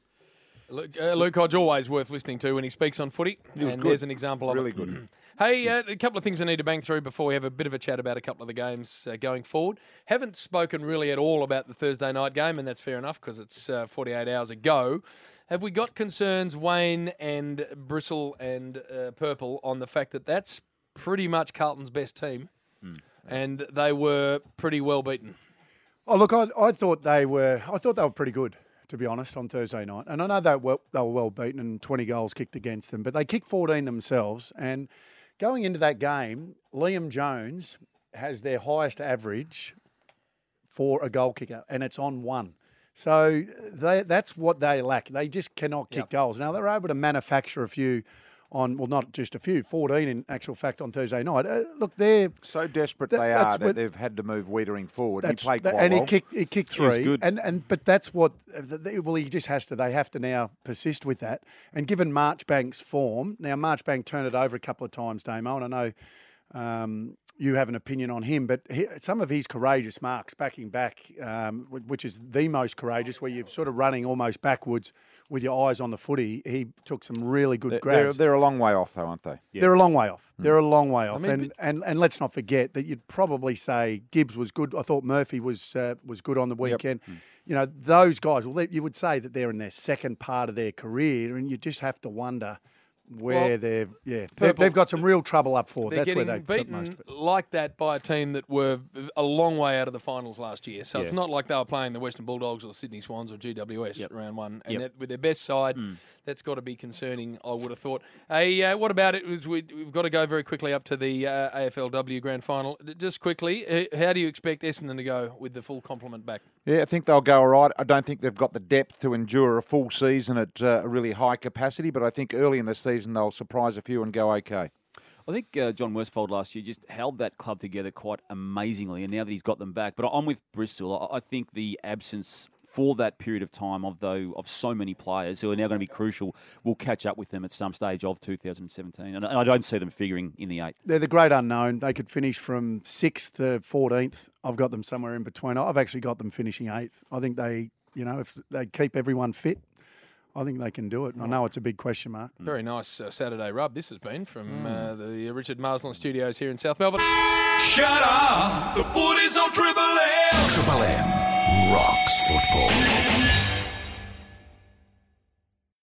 [SPEAKER 3] Luke, uh, Luke Hodge, always worth listening to when he speaks on footy. And
[SPEAKER 4] good.
[SPEAKER 3] There's an example of
[SPEAKER 4] really
[SPEAKER 3] it.
[SPEAKER 4] Really good.
[SPEAKER 3] Hey, uh, a couple of things we need to bang through before we have a bit of a chat about a couple of the games uh, going forward. Haven't spoken really at all about the Thursday night game, and that's fair enough because it's uh, forty-eight hours ago. Have we got concerns, Wayne and Bristle and uh, Purple, on the fact that that's pretty much Carlton's best team, mm. and they were pretty well beaten?
[SPEAKER 6] Oh, look, I, I thought they were. I thought they were pretty good, to be honest, on Thursday night. And I know they were, they were well beaten and twenty goals kicked against them, but they kicked fourteen themselves. And going into that game, Liam Jones has their highest average for a goal kicker, and it's on one. So they, that's what they lack. They just cannot kick yep. goals. Now, they're able to manufacture a few on, well, not just a few, fourteen in actual fact on Thursday night. Uh, look, they're...
[SPEAKER 4] So desperate they are that they've had to move Wiedering forward. He played quite
[SPEAKER 6] and
[SPEAKER 4] well.
[SPEAKER 6] And he kicked, he kicked three.
[SPEAKER 4] He good.
[SPEAKER 6] And, and, but that's what... Well, he just has to... They have to now persist with that. And given Marchbank's form... Now, Marchbank turned it over a couple of times, Damo, and I know... Um, you have an opinion on him, but he, some of his courageous marks, backing back, um, which is the most courageous, where you're sort of running almost backwards with your eyes on the footy, he took some really good
[SPEAKER 4] they're,
[SPEAKER 6] grabs.
[SPEAKER 4] They're, they're a long way off, though, aren't they?
[SPEAKER 6] Yeah. They're a long way off. Mm. They're a long way off.
[SPEAKER 3] I mean,
[SPEAKER 6] and, and and let's not forget that you'd probably say Gibbs was good. I thought Murphy was uh, was good on the weekend. Yep. Mm. You know, those guys, well, they, you would say that they're in their second part of their career, and you just have to wonder where well, they've, yeah, they've, they've got some real trouble up for. That's where they've
[SPEAKER 3] beaten
[SPEAKER 6] got most of it.
[SPEAKER 3] Like that by a team that were a long way out of the finals last year. So yeah. it's not like they were playing the Western Bulldogs or the Sydney Swans or G W S yep. round one. And yep. that, with their best side, mm. that's got to be concerning, I would have thought. Hey, uh, what about it? Was we, we've got to go very quickly up to the uh, A F L W Grand Final. Just quickly, how do you expect Essendon to go with the full complement back?
[SPEAKER 4] Yeah, I think they'll go all right. I don't think they've got the depth to endure a full season at uh, a really high capacity, but I think early in the season they'll surprise a few and go okay.
[SPEAKER 5] I think uh, John Worsfold last year just held that club together quite amazingly, and now that he's got them back. But I'm with Bristol. I think the absence for that period of time of though of so many players who are now going to be crucial will catch up with them at some stage of two thousand seventeen. And I don't see them figuring in the eight.
[SPEAKER 6] They're the great unknown. They could finish from sixth to fourteenth. I've got them somewhere in between. I've actually got them finishing eighth. I think they, you know, if they keep everyone fit, I think they can do it. I know it's a big question mark.
[SPEAKER 3] Very nice uh, Saturday rub this has been from mm. uh, the Richard Marsland studios here in South Melbourne.
[SPEAKER 2] Shut up! The footy's on Triple M! Triple M rocks football.